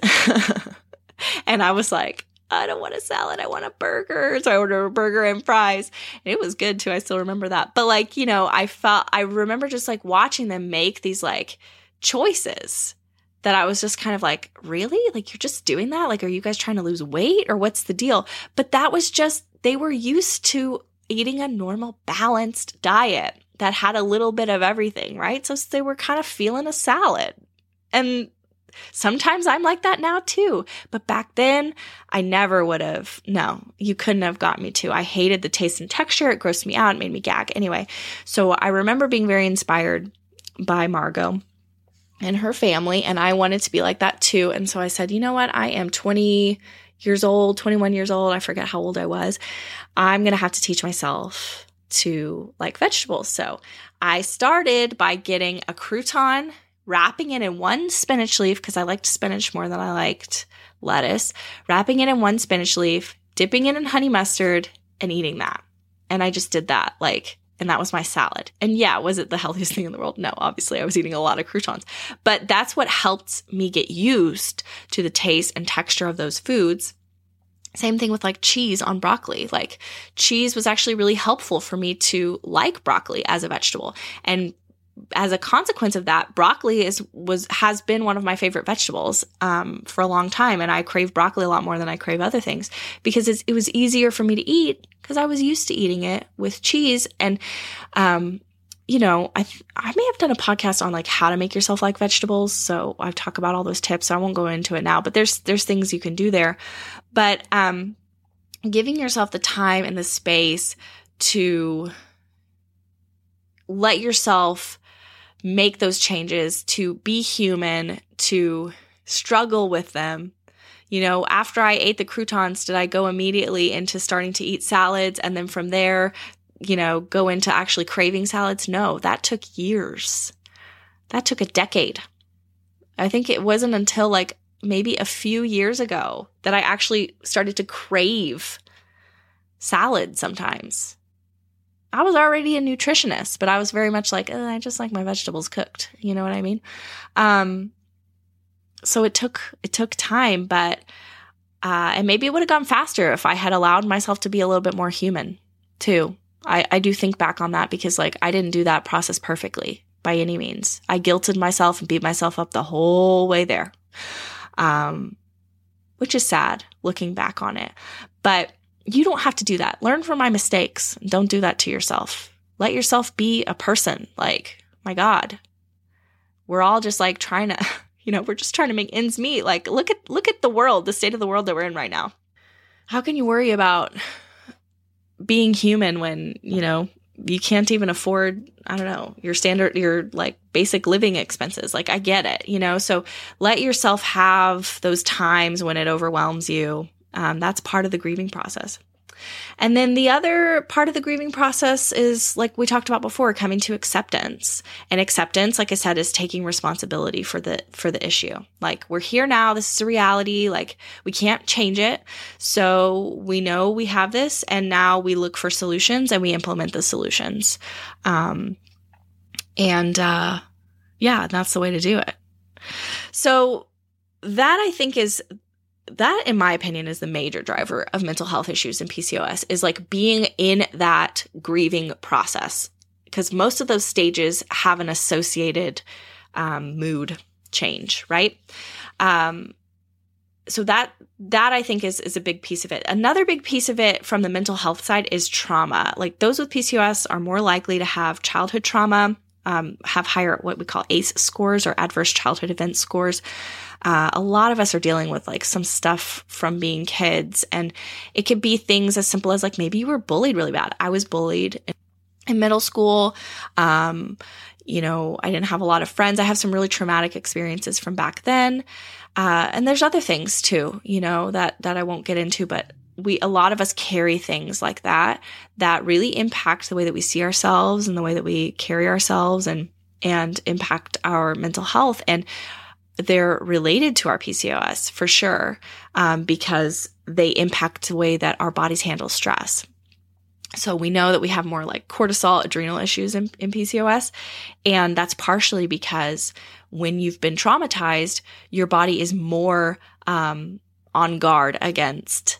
And I was like, I don't want a salad. I want a burger. So I ordered a burger and fries. And it was good too. I still remember that. But like, I remember just like watching them make these like choices that I was just kind of like, really? Like, you're just doing that? Like, are you guys trying to lose weight or what's the deal? But that was just, they were used to eating a normal balanced diet that had a little bit of everything, right? So they were kind of feeling a salad. And sometimes I'm like that now too. But back then, I never would have. No, you couldn't have got me to. I hated the taste and texture. It grossed me out. It made me gag. Anyway, so I remember being very inspired by Margot and her family, and I wanted to be like that too. And so I said, you know what? I am 21 years old. I forget how old I was. I'm going to have to teach myself to like vegetables. So I started by getting a crouton, wrapping it in one spinach leaf, because I liked spinach more than I liked lettuce, wrapping it in one spinach leaf, dipping it in honey mustard, and eating that. And I just did that, and that was my salad. And yeah, was it the healthiest thing in the world? No, obviously I was eating a lot of croutons, but that's what helped me get used to the taste and texture of those foods. Same thing with like cheese on broccoli. Like, cheese was actually really helpful for me to like broccoli as a vegetable. And as a consequence of that, broccoli has been one of my favorite vegetables for a long time, and I crave broccoli a lot more than I crave other things because it was easier for me to eat because I was used to eating it with cheese. And I may have done a podcast on like how to make yourself like vegetables, so I talk about all those tips. So I won't go into it now, but there's things you can do there. But giving yourself the time and the space to let yourself make those changes, to be human, to struggle with them. After I ate the croutons, did I go immediately into starting to eat salads and then from there, go into actually craving salads? No, that took years. That took a decade. I think it wasn't until like maybe a few years ago that I actually started to crave salad sometimes. I was already a nutritionist, but I was very much like, I just like my vegetables cooked. You know what I mean? So it took time, but, and maybe it would have gone faster if I had allowed myself to be a little bit more human too. I do think back on that because like, I didn't do that process perfectly by any means. I guilted myself and beat myself up the whole way there. Which is sad looking back on it, but you don't have to do that. Learn from my mistakes. Don't do that to yourself. Let yourself be a person. Like, my God, we're all just like trying to, we're just trying to make ends meet. Like, look at the world, the state of the world that we're in right now. How can you worry about being human when, you can't even afford, your like basic living expenses? Like, I get it, so let yourself have those times when it overwhelms you. That's part of the grieving process. And then the other part of the grieving process is, like we talked about before, coming to acceptance. And acceptance, like I said, is taking responsibility for the issue. Like, we're here now. This is a reality. Like, we can't change it. So we know we have this, and now we look for solutions and we implement the solutions. Yeah, that's the way to do it. So that, I think, that, in my opinion, is the major driver of mental health issues in PCOS, is like being in that grieving process, because most of those stages have an associated mood change, right? So that I think is a big piece of it. Another big piece of it from the mental health side is trauma. Like, those with PCOS are more likely to have childhood trauma, have higher what we call ACE scores, or adverse childhood event scores. A lot of us are dealing with like some stuff from being kids, and it could be things as simple as like, maybe you were bullied really bad. I was bullied in middle school. I didn't have a lot of friends. I have some really traumatic experiences from back then. And there's other things too, that I won't get into, but a lot of us carry things like that really impact the way that we see ourselves and the way that we carry ourselves, and impact our mental health. And they're related to our PCOS for sure, because they impact the way that our bodies handle stress. So we know that we have more like cortisol, adrenal issues in PCOS. And that's partially because when you've been traumatized, your body is more on guard against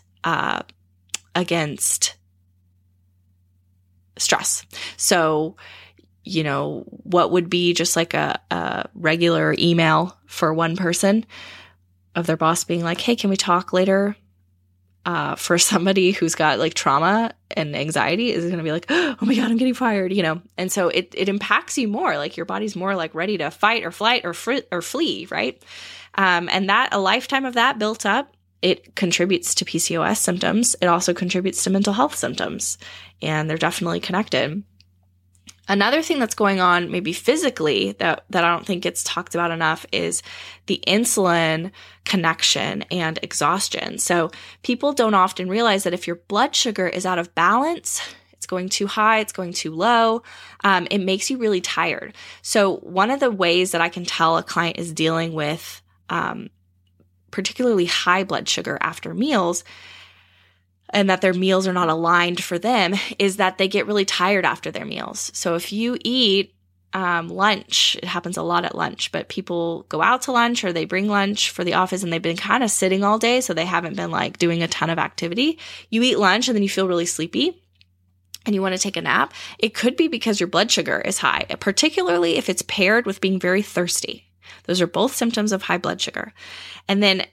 stress. So, what would be just like a regular email for one person of their boss being like, hey, can we talk later? For somebody who's got like trauma and anxiety is going to be like, oh my God, I'm getting fired, And so it impacts you more. Like, your body's more like ready to fight or flight or flee, right? And that a lifetime of that built up, it contributes to PCOS symptoms. It also contributes to mental health symptoms, and they're definitely connected. Another thing that's going on maybe physically that I don't think gets talked about enough is the insulin connection and exhaustion. So people don't often realize that if your blood sugar is out of balance, it's going too high, it's going too low, it makes you really tired. So one of the ways that I can tell a client is dealing with particularly high blood sugar after meals, and that their meals are not aligned for them, is that they get really tired after their meals. So if you eat lunch, it happens a lot at lunch, but people go out to lunch or they bring lunch for the office and they've been kind of sitting all day, so they haven't been like doing a ton of activity. You eat lunch and then you feel really sleepy and you want to take a nap. It could be because your blood sugar is high, particularly if it's paired with being very thirsty. Those are both symptoms of high blood sugar. And then,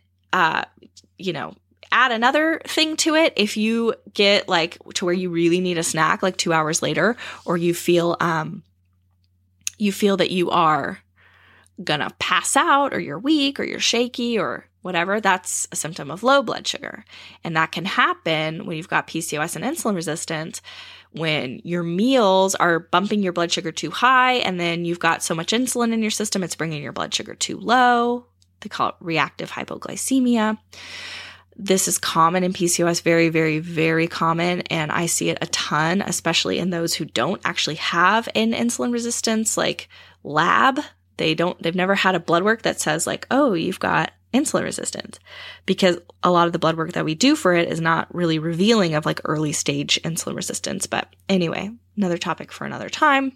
add another thing to it. If you get like to where you really need a snack like 2 hours later, or you feel that you are gonna pass out, or you're weak, or you're shaky, or whatever, that's a symptom of low blood sugar. And that can happen when you've got PCOS and insulin resistance, when your meals are bumping your blood sugar too high, and then you've got so much insulin in your system, it's bringing your blood sugar too low. They call it reactive hypoglycemia. This is common in PCOS, very, very, very common. And I see it a ton, especially in those who don't actually have an insulin resistance like lab. They've never had a blood work that says like, oh, you've got insulin resistance, because a lot of the blood work that we do for it is not really revealing of like early stage insulin resistance. But anyway, another topic for another time.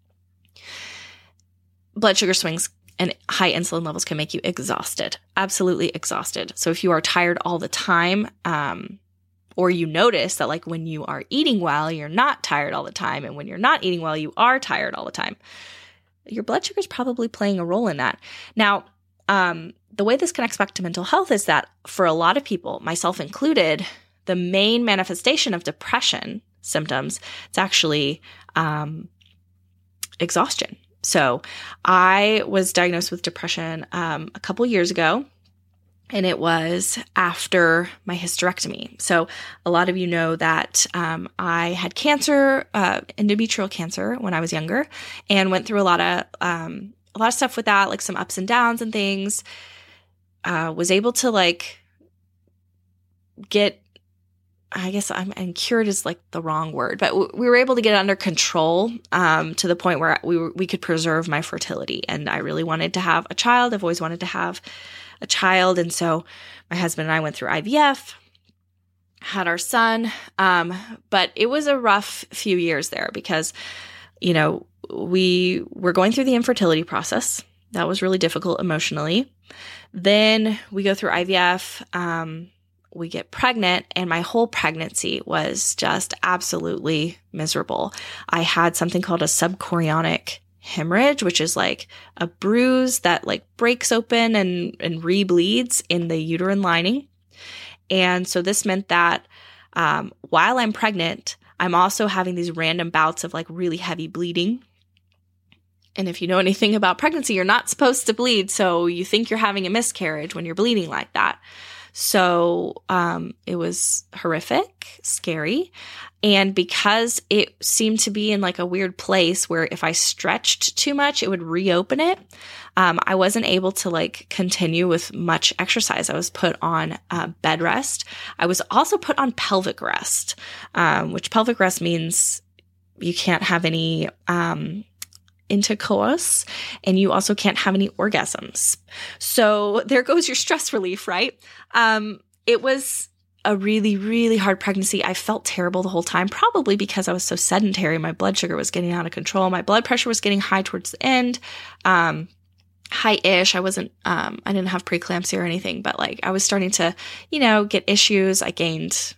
Blood sugar swings and high insulin levels can make you exhausted, absolutely exhausted. So if you are tired all the time, or you notice that like when you are eating well, you're not tired all the time, and when you're not eating well, you are tired all the time, your blood sugar is probably playing a role in that. Now, the way this connects back to mental health is that for a lot of people, myself included, the main manifestation of depression symptoms, it's actually exhaustion. So I was diagnosed with depression a couple years ago, and it was after my hysterectomy. So a lot of you know that I had cancer, endometrial cancer, when I was younger, and went through a lot of stuff with that, like some ups and downs and things. Was able to like get I guess and cured is like the wrong word, but we were able to get it under control to the point where we could preserve my fertility. And I really wanted to have a child. I've always wanted to have a child. And so my husband and I went through IVF, had our son. But it was a rough few years there because, we were going through the infertility process. That was really difficult emotionally. Then we go through IVF, we get pregnant, and my whole pregnancy was just absolutely miserable. I had something called a subchorionic hemorrhage, which is like a bruise that like breaks open and rebleeds in the uterine lining. And so this meant that while I'm pregnant, I'm also having these random bouts of like really heavy bleeding. And if you know anything about pregnancy, you're not supposed to bleed. So you think you're having a miscarriage when you're bleeding like that. So it was horrific, scary. And because it seemed to be in like a weird place where if I stretched too much, it would reopen it, I wasn't able to like continue with much exercise. I was put on bed rest. I was also put on pelvic rest, which pelvic rest means you can't have any intercourse, and you also can't have any orgasms. So there goes your stress relief, right? It was a really, really hard pregnancy. I felt terrible the whole time, probably because I was so sedentary. My blood sugar was getting out of control. My blood pressure was getting high towards the end. High-ish. I didn't have preeclampsia or anything, but like I was starting to, get issues. I gained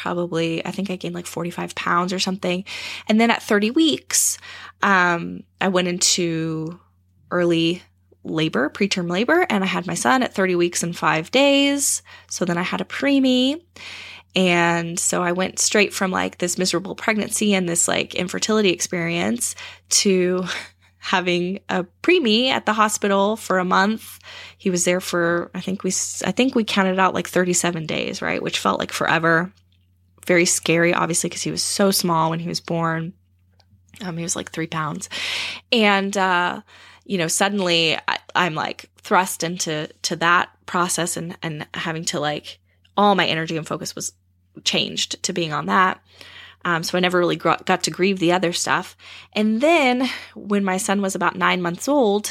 like 45 pounds or something. And then at 30 weeks, I went into early labor, preterm labor, and I had my son at 30 weeks and 5 days. So then I had a preemie. And so I went straight from like this miserable pregnancy and this like infertility experience to having a preemie at the hospital for a month. He was there for, I think we counted out like 37 days, right? Which felt like forever. Very scary, obviously, because he was so small when he was born. He was like 3 pounds. And, suddenly I'm like thrust into that process and having to like, all my energy and focus was changed to being on that. So I never really got to grieve the other stuff. And then when my son was about 9 months old,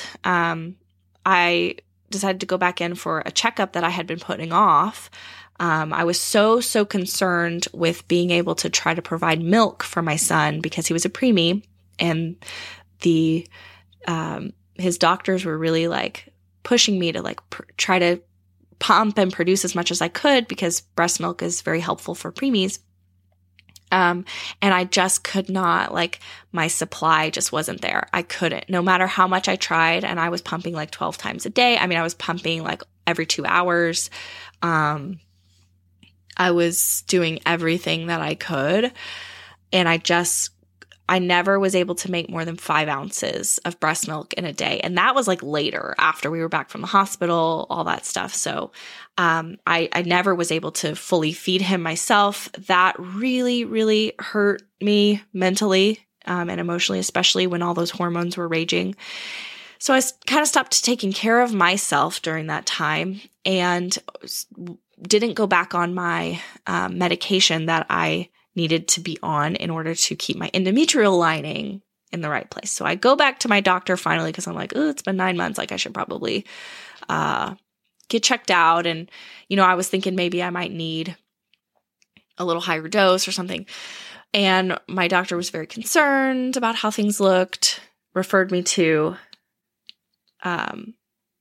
I decided to go back in for a checkup that I had been putting off. I was so concerned with being able to try to provide milk for my son because he was a preemie, and his doctors were really like pushing me to like try to pump and produce as much as I could because breast milk is very helpful for preemies. And I just could not, like, my supply just wasn't there. I couldn't, no matter how much I tried. And I was pumping like 12 times a day. I mean, I was pumping like every 2 hours. I was doing everything that I could. And I never was able to make more than 5 ounces of breast milk in a day. And that was like later, after we were back from the hospital, all that stuff. So I never was able to fully feed him myself. That really, really hurt me mentally and emotionally, especially when all those hormones were raging. So I kind of stopped taking care of myself during that time and didn't go back on my medication that I needed to be on in order to keep my endometrial lining in the right place. So I go back to my doctor finally because I'm like, oh, it's been 9 months. Like I should probably get checked out. And, I was thinking maybe I might need a little higher dose or something. And my doctor was very concerned about how things looked, referred me to the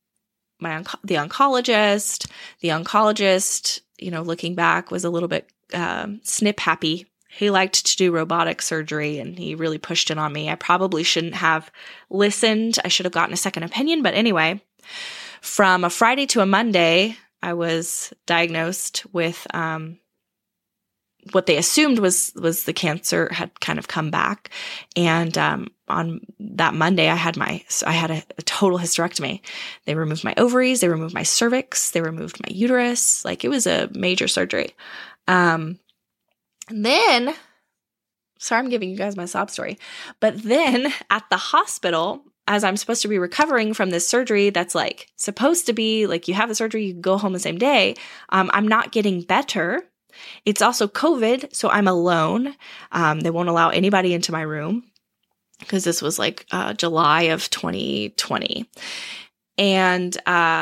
oncologist. The oncologist, looking back, was a little bit snip happy. He liked to do robotic surgery and he really pushed it on me. I probably shouldn't have listened. I should have gotten a second opinion. But anyway, from a Friday to a Monday, I was diagnosed with what they assumed was the cancer had kind of come back. And on that Monday, I had a total hysterectomy. They removed my ovaries, they removed my cervix, they removed my uterus. Like, it was a major surgery. And then, sorry, I'm giving you guys my sob story, but then at the hospital, as I'm supposed to be recovering from this surgery that's like supposed to be like, you have the surgery, you go home the same day. I'm not getting better. It's also COVID, so I'm alone. They won't allow anybody into my room because this was like July of 2020. And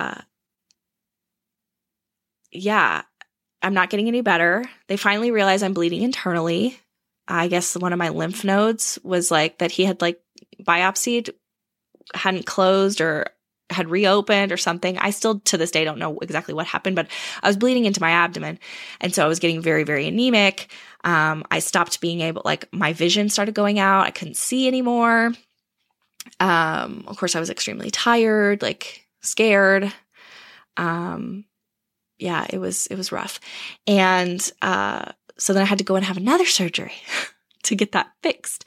yeah, I'm not getting any better. They finally realized I'm bleeding internally. I guess one of my lymph nodes was like that he had like biopsied, hadn't closed or had reopened or something. I still to this day don't know exactly what happened, but I was bleeding into my abdomen. And so I was getting very, very anemic. I stopped being able, like my vision started going out. I couldn't see anymore. Of course I was extremely tired, like scared. Yeah, it was rough. And, so then I had to go and have another surgery to get that fixed.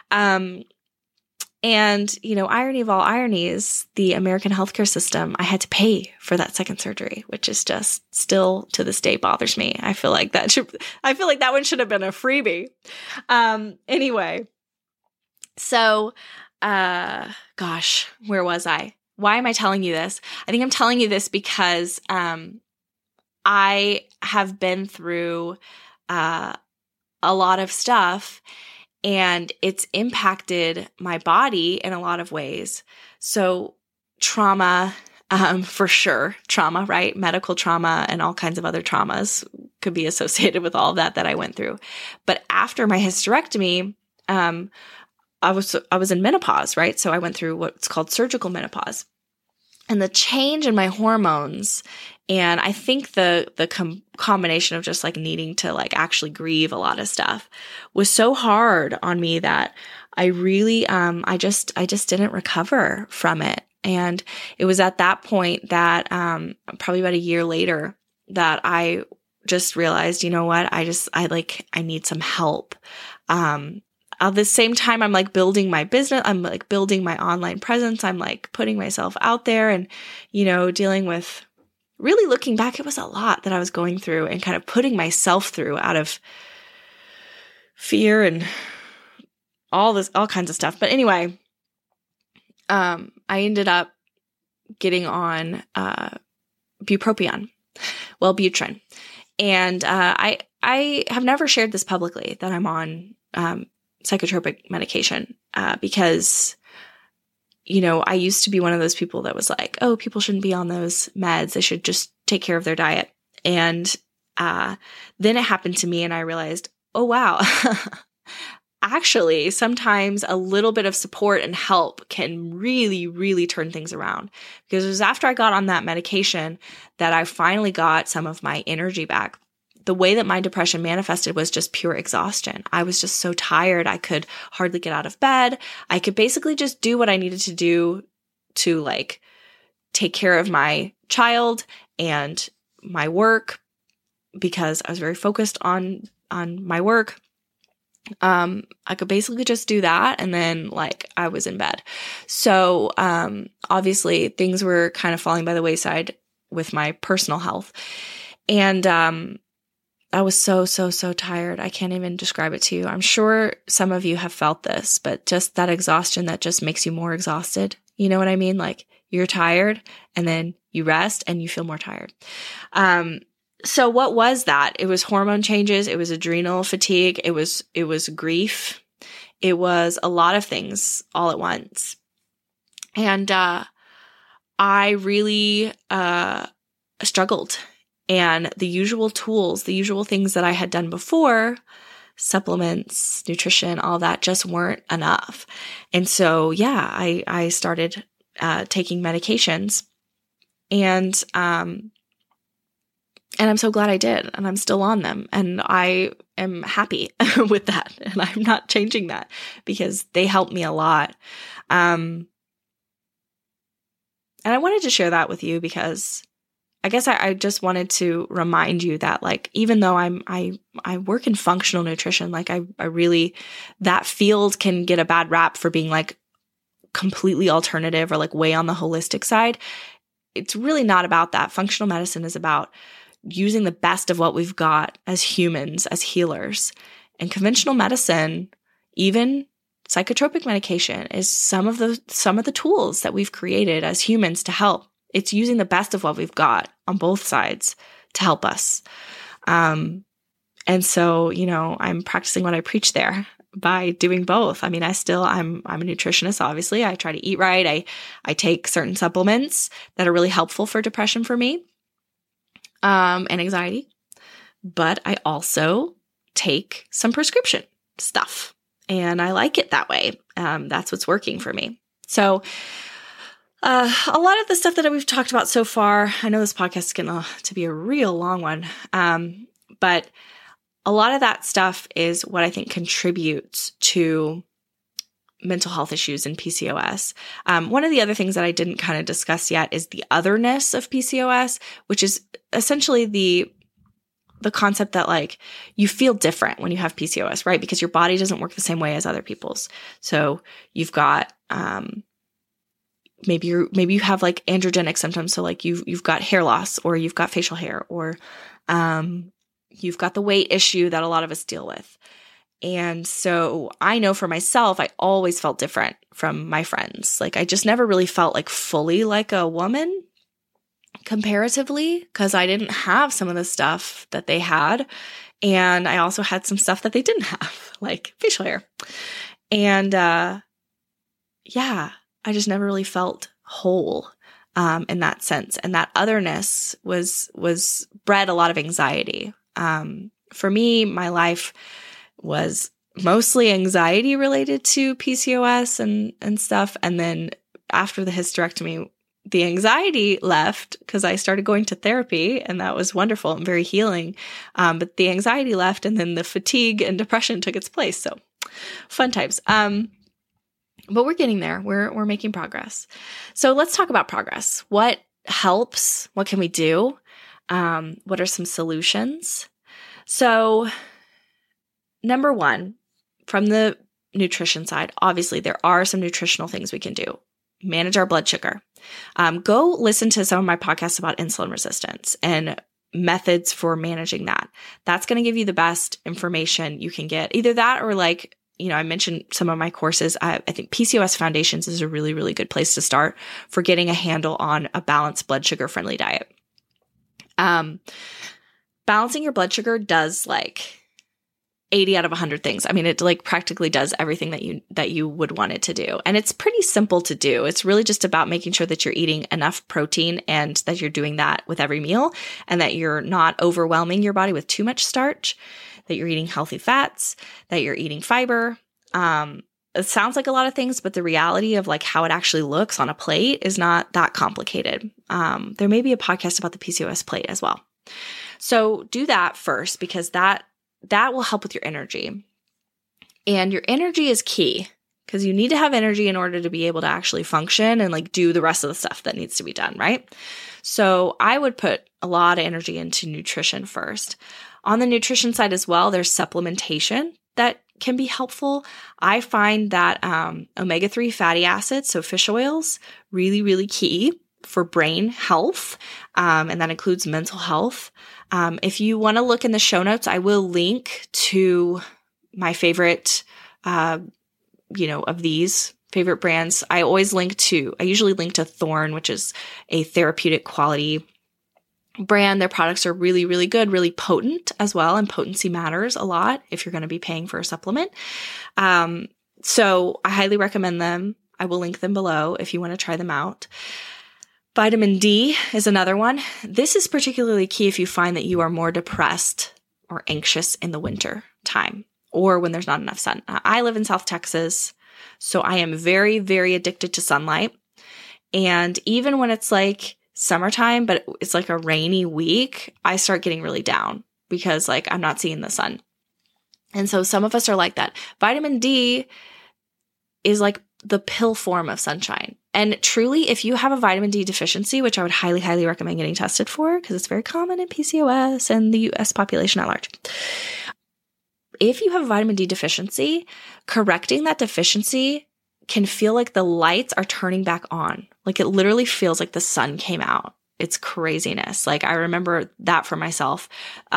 And, you know, irony of all ironies, the American healthcare system, I had to pay for that second surgery, which is just still to this day bothers me. I feel like that one should have been a freebie. Anyway, so, gosh, where was I? Why am I telling you this? I think I'm telling you this because, I have been through, a lot of stuff, and it's impacted my body in a lot of ways. So trauma, for sure, trauma, right? Medical trauma and all kinds of other traumas could be associated with all that I went through. But after my hysterectomy, I was in menopause, right? So I went through what's called surgical menopause. And the change in my hormones, and I think the combination of just like needing to like actually grieve a lot of stuff was so hard on me that I really, I just didn't recover from it. And it was at that point that, probably about a year later that I just realized, you know what, I need some help. At the same time, I'm like building my business. I'm like building my online presence. I'm like putting myself out there and, you know, dealing with really looking back, it was a lot that I was going through and kind of putting myself through out of fear and all kinds of stuff. But anyway, I ended up getting on, bupropion, Wellbutrin. And, I have never shared this publicly that I'm on, psychotropic medication, because, you know, I used to be one of those people that was like, oh, people shouldn't be on those meds. They should just take care of their diet. And, then it happened to me and I realized, oh, wow, actually, sometimes a little bit of support and help can really, really turn things around. Because it was after I got on that medication that I finally got some of my energy back. The way that my depression manifested was just pure exhaustion. I was just so tired. I could hardly get out of bed. I could basically just do what I needed to do to like take care of my child and my work because I was very focused on my work. I could basically just do that. And then like I was in bed. So, obviously things were kind of falling by the wayside with my personal health. And, I was so tired. I can't even describe it to you. I'm sure some of you have felt this, but just that exhaustion that just makes you more exhausted. You know what I mean? Like you're tired and then you rest and you feel more tired. So what was that? It was hormone changes. It was adrenal fatigue. It was grief. It was a lot of things all at once. And, I really, struggled. And the usual tools, the usual things that I had done before, supplements, nutrition, all that just weren't enough. And so, yeah, I started taking medications and I'm so glad I did. And I'm still on them. And I am happy with that. And I'm not changing that because they helped me a lot. And I wanted to share that with you because I guess I just wanted to remind you that like, even though I work in functional nutrition, like I really, that field can get a bad rap for being like completely alternative or like way on the holistic side. It's really not about that. Functional medicine is about using the best of what we've got as humans, as healers. And conventional medicine, even psychotropic medication, is some of the tools that we've created as humans to help. It's using the best of what we've got on both sides to help us. And so, I'm practicing what I preach there by doing both. I mean, I'm a nutritionist, obviously. I try to eat right. I take certain supplements that are really helpful for depression for me, and anxiety. But I also take some prescription stuff, and I like it that way. That's what's working for me. So, a lot of the stuff that we've talked about so far, I know this podcast is going to be a real long one, but a lot of that stuff is what I think contributes to mental health issues in PCOS. One of the other things that I didn't kind of discuss yet is the otherness of PCOS, which is essentially the concept that like you feel different when you have PCOS, right? Because your body doesn't work the same way as other people's. So you've got maybe you have like androgenic symptoms. So like you've got hair loss, or you've got facial hair, or you've got the weight issue that a lot of us deal with. And so I know for myself, I always felt different from my friends. Like I just never really felt like fully like a woman comparatively, because I didn't have some of the stuff that they had. And I also had some stuff that they didn't have, like facial hair. And I just never really felt whole in that sense. And that otherness was bred a lot of anxiety. For me, my life was mostly anxiety related to PCOS and stuff. And then after the hysterectomy, the anxiety left because I started going to therapy, and that was wonderful and very healing. But the anxiety left, and then the fatigue and depression took its place. So fun times. But we're getting there. We're making progress. So let's talk about progress. What helps? What can we do? What are some solutions? So number one, from the nutrition side, obviously there are some nutritional things we can do. Manage our blood sugar. Go listen to some of my podcasts about insulin resistance and methods for managing that. That's going to give you the best information you can get. Either that or like, I mentioned some of my courses. I think PCOS Foundations is a really, really good place to start for getting a handle on a balanced blood sugar friendly diet. Balancing your blood sugar does like 80 out of 100 things. I mean, it like practically does everything that you would want it to do. And it's pretty simple to do. It's really just about making sure that you're eating enough protein and that you're doing that with every meal, and that you're not overwhelming your body with too much starch, that you're eating healthy fats, that you're eating fiber. It sounds like a lot of things, but the reality of like how it actually looks on a plate is not that complicated. There may be a podcast about the PCOS plate as well. So do that first, because that will help with your energy. And your energy is key, because you need to have energy in order to be able to actually function and like do the rest of the stuff that needs to be done, right? So I would put a lot of energy into nutrition first. On the nutrition side as well, there's supplementation that can be helpful. I find that omega-3 fatty acids, so fish oils, really, really key for brain health, and that includes mental health. If you want to look in the show notes, I will link to my favorite, of these favorite brands. I usually link to Thorne, which is a therapeutic quality brand. Their products are really, really good, really potent as well. And potency matters a lot if you're going to be paying for a supplement. So I highly recommend them. I will link them below if you want to try them out. Vitamin D is another one. This is particularly key if you find that you are more depressed or anxious in the winter time or when there's not enough sun. I live in South Texas, so I am very, very addicted to sunlight. And even when it's like summertime, but it's like a rainy week, I start getting really down because like I'm not seeing the sun. And so some of us are like that. Vitamin D is like the pill form of sunshine. And truly, if you have a vitamin D deficiency, which I would highly, highly recommend getting tested for because it's very common in PCOS and the US population at large. If you have a vitamin D deficiency, correcting that deficiency can feel like the lights are turning back on. Like it literally feels like the sun came out. It's craziness. Like I remember that for myself.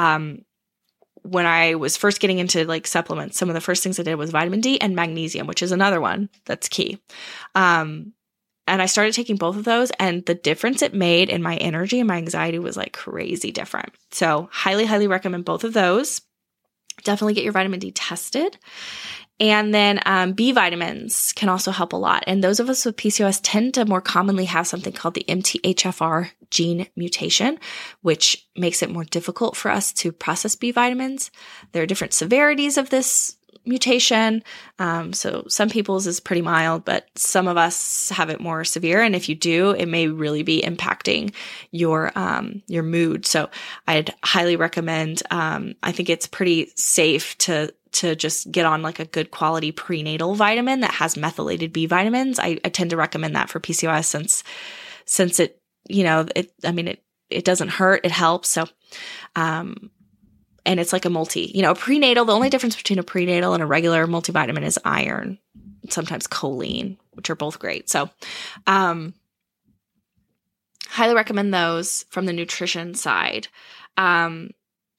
When I was first getting into like supplements, some of the first things I did was vitamin D and magnesium, which is another one that's key. And I started taking both of those, and the difference it made in my energy and my anxiety was like crazy different. So highly, highly recommend both of those. definitely get your vitamin D tested. And then B vitamins can also help a lot. And those of us with PCOS tend to more commonly have something called the MTHFR gene mutation, which makes it more difficult for us to process B vitamins. There are different severities of this mutation. So some people's is pretty mild, but some of us have it more severe. And if you do, it may really be impacting your mood. So I'd highly recommend, I think it's pretty safe to just get on like a good quality prenatal vitamin that has methylated B vitamins. I tend to recommend that for PCOS since it, it doesn't hurt, it helps. So, and it's like a a prenatal, the only difference between a prenatal and a regular multivitamin is iron, sometimes choline, which are both great. So, highly recommend those from the nutrition side. From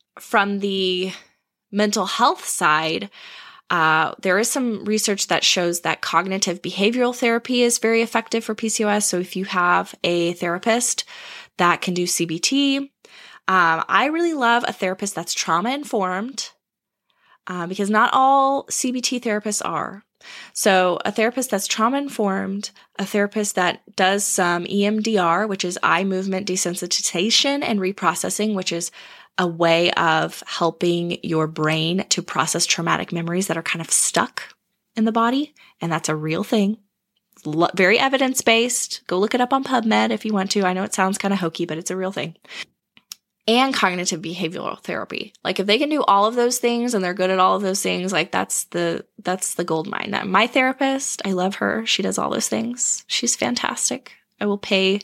the mental health side, there is some research that shows that cognitive behavioral therapy is very effective for PCOS. So if you have a therapist that can do CBT, I really love a therapist that's trauma-informed because not all CBT therapists are. So a therapist that's trauma-informed, a therapist that does some EMDR, which is eye movement desensitization and reprocessing, which is a way of helping your brain to process traumatic memories that are kind of stuck in the body. And that's a real thing. Very evidence-based. Go look it up on PubMed if you want to. I know it sounds kind of hokey, but it's a real thing. And cognitive behavioral therapy. Like if they can do all of those things and they're good at all of those things, like that's the gold mine. Now, my therapist, I love her. She does all those things. She's fantastic. I will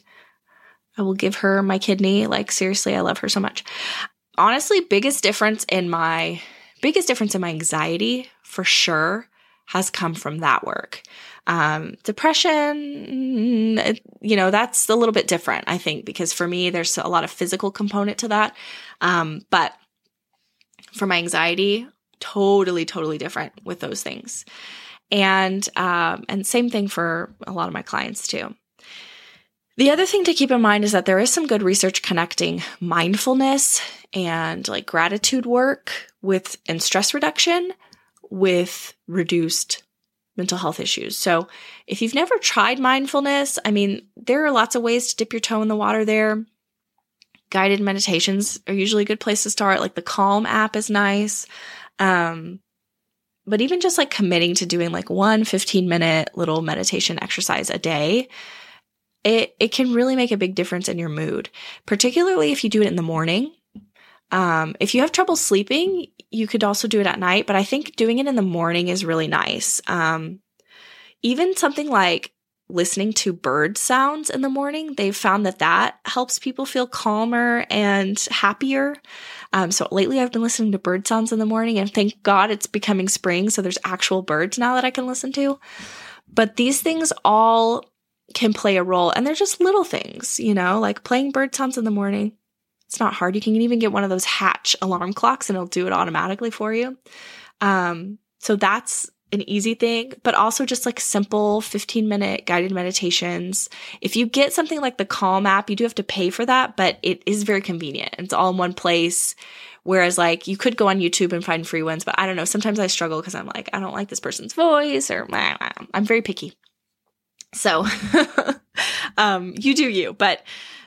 give her my kidney. Like seriously, I love her so much. Honestly, biggest difference in my anxiety for sure has come from that work. Depression, that's a little bit different, I think, because for me, there's a lot of physical component to that. But for my anxiety, totally, totally different with those things. And same thing for a lot of my clients too. The other thing to keep in mind is that there is some good research connecting mindfulness and like gratitude work and stress reduction with reduced mental health issues. So if you've never tried mindfulness, there are lots of ways to dip your toe in the water there. Guided meditations are usually a good place to start. Like the Calm app is nice. But even just like committing to doing like one 15-minute little meditation exercise a day, it can really make a big difference in your mood, particularly if you do it in the morning. If you have trouble sleeping, you could also do it at night, but I think doing it in the morning is really nice. Even something like listening to bird sounds in the morning, they've found that helps people feel calmer and happier. So lately I've been listening to bird sounds in the morning, and thank God it's becoming spring, so there's actual birds now that I can listen to. But these things all can play a role, and they're just little things, like playing bird sounds in the morning. It's not hard. You can even get one of those Hatch alarm clocks and it'll do it automatically for you. So that's an easy thing, but also just like simple 15-minute guided meditations. If you get something like the Calm app, you do have to pay for that, but it is very convenient. It's all in one place. Whereas like you could go on YouTube and find free ones, but I don't know. Sometimes I struggle because I'm like, I don't like this person's voice, or I'm very picky. So you do you, but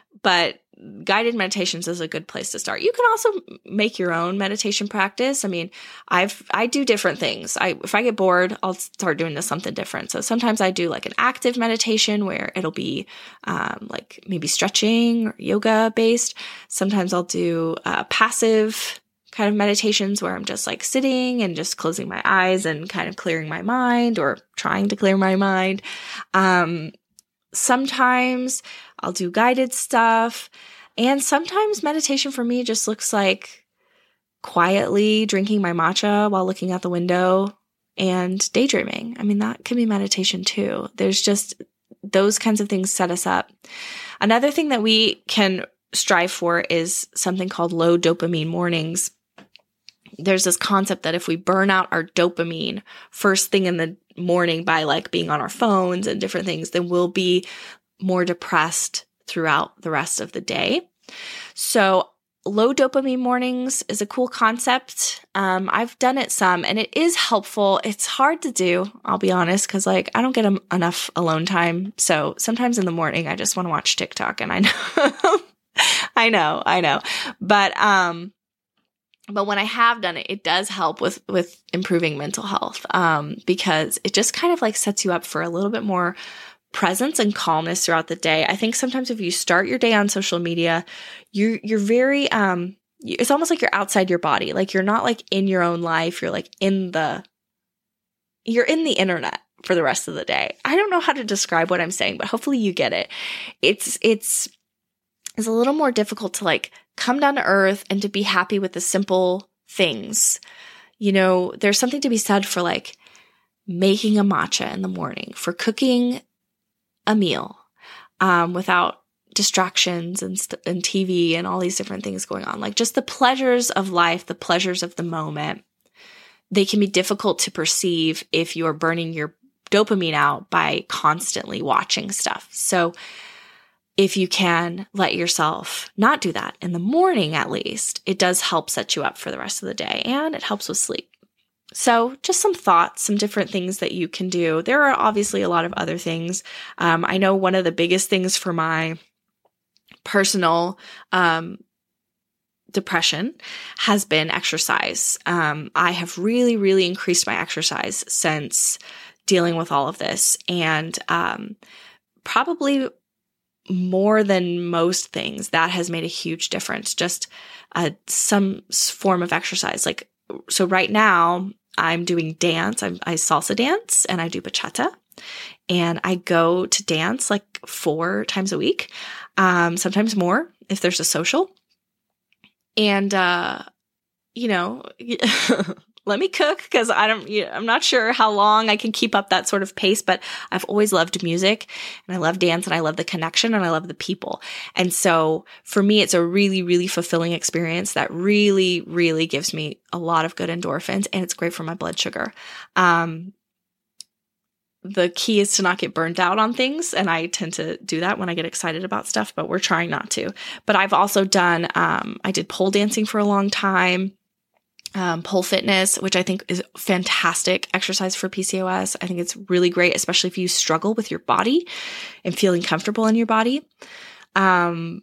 guided meditations is a good place to start. You can also make your own meditation practice. I do different things. If I get bored, I'll start doing something different. So sometimes I do like an active meditation where it'll be like maybe stretching or yoga based. Sometimes I'll do passive kind of meditations where I'm just like sitting and just closing my eyes and kind of clearing my mind, or trying to clear my mind. Sometimes I'll do guided stuff. And sometimes meditation for me just looks like quietly drinking my matcha while looking out the window and daydreaming. That can be meditation too. There's just those kinds of things set us up. Another thing that we can strive for is something called low dopamine mornings. There's this concept that if we burn out our dopamine first thing in the morning by like being on our phones and different things, then we'll be more depressed throughout the rest of the day. So low dopamine mornings is a cool concept. I've done it some and it is helpful. It's hard to do, I'll be honest, because like I don't get enough alone time. So sometimes in the morning I just want to watch TikTok, and I know, I know. But when I have done it, it does help with improving mental health, because it just kind of like sets you up for a little bit more presence and calmness throughout the day. I think sometimes if you start your day on social media, you're very, it's almost like you're outside your body. Like you're not like in your own life. You're like you're in the internet for the rest of the day. I don't know how to describe what I'm saying, but hopefully you get it. It's a little more difficult to like come down to earth and to be happy with the simple things. You know, there's something to be said for like making a matcha in the morning, for cooking a meal without distractions and TV and all these different things going on. Like just the pleasures of life, the pleasures of the moment, they can be difficult to perceive if you're burning your dopamine out by constantly watching stuff. So if you can let yourself not do that in the morning, at least, it does help set you up for the rest of the day, and it helps with sleep. So just some thoughts, some different things that you can do. There are obviously a lot of other things. I know one of the biggest things for my personal depression has been exercise. I have really, really increased my exercise since dealing with all of this, and probably more than most things, that has made a huge difference. Just some form of exercise. Like, so right now I'm doing dance. I salsa dance and I do bachata, and I go to dance like 4 times a week. Sometimes more if there's a social. And, you know, let me cook, because I'm not sure how long I can keep up that sort of pace, but I've always loved music and I love dance and I love the connection and I love the people. And so for me, it's a really, really fulfilling experience that really, really gives me a lot of good endorphins, and it's great for my blood sugar. The key is to not get burned out on things. And I tend to do that when I get excited about stuff, but we're trying not to. But I've also done, I did pole dancing for a long time. Pole fitness, which I think is fantastic exercise for PCOS. I think it's really great, especially if you struggle with your body and feeling comfortable in your body. But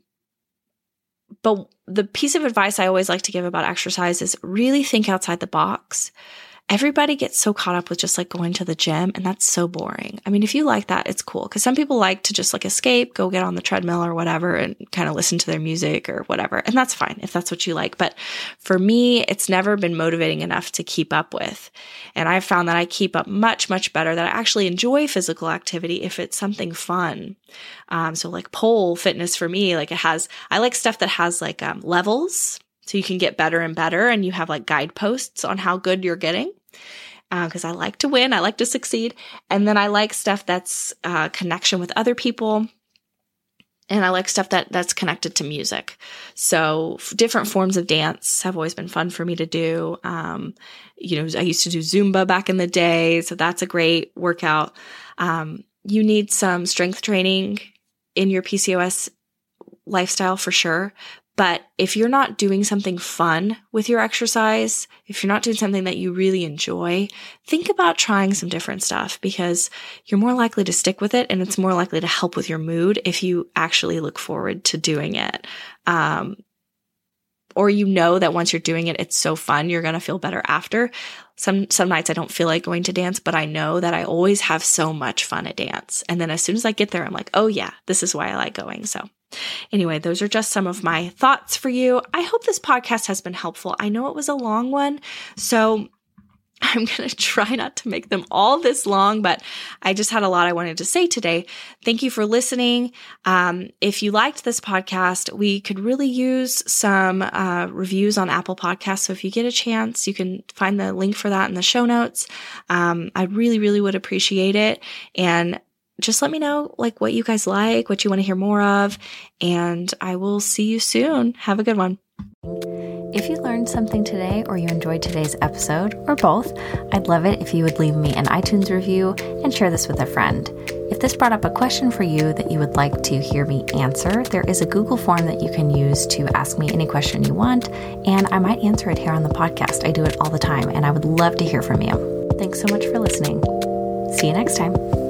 the piece of advice I always like to give about exercise is really think outside the box. Everybody gets so caught up with just like going to the gym, and that's so boring. I mean, if you like that, it's cool, because some people like to just like escape, go get on the treadmill or whatever and kind of listen to their music or whatever. And that's fine if that's what you like. But for me, it's never been motivating enough to keep up with. And I've found that I keep up much, much better, that I actually enjoy physical activity if it's something fun. So like pole fitness for me, like I like stuff that has like levels. So you can get better and better, and you have like guideposts on how good you're getting. Because I like to win, I like to succeed. And then I like stuff that's connection with other people. And I like stuff that's connected to music. So different forms of dance have always been fun for me to do. You know, I used to do Zumba back in the day, so that's a great workout. You need some strength training in your PCOS lifestyle for sure. But if you're not doing something fun with your exercise, if you're not doing something that you really enjoy, think about trying some different stuff, because you're more likely to stick with it, and it's more likely to help with your mood if you actually look forward to doing it. Or you know that once you're doing it, it's so fun, you're going to feel better after. Some nights I don't feel like going to dance, but I know that I always have so much fun at dance. And then as soon as I get there, I'm like, oh yeah, this is why I like going. So anyway, those are just some of my thoughts for you. I hope this podcast has been helpful. I know it was a long one, so I'm going to try not to make them all this long, but I just had a lot I wanted to say today. Thank you for listening. If you liked this podcast, we could really use some reviews on Apple Podcasts. So if you get a chance, you can find the link for that in the show notes. I really, really would appreciate it. And just let me know like what you guys like, what you want to hear more of, and I will see you soon. Have a good one. If you learned something today or you enjoyed today's episode, or both, I'd love it if you would leave me an iTunes review and share this with a friend. If this brought up a question for you that you would like to hear me answer, there is a Google form that you can use to ask me any question you want, and I might answer it here on the podcast. I do it all the time, and I would love to hear from you. Thanks so much for listening. See you next time.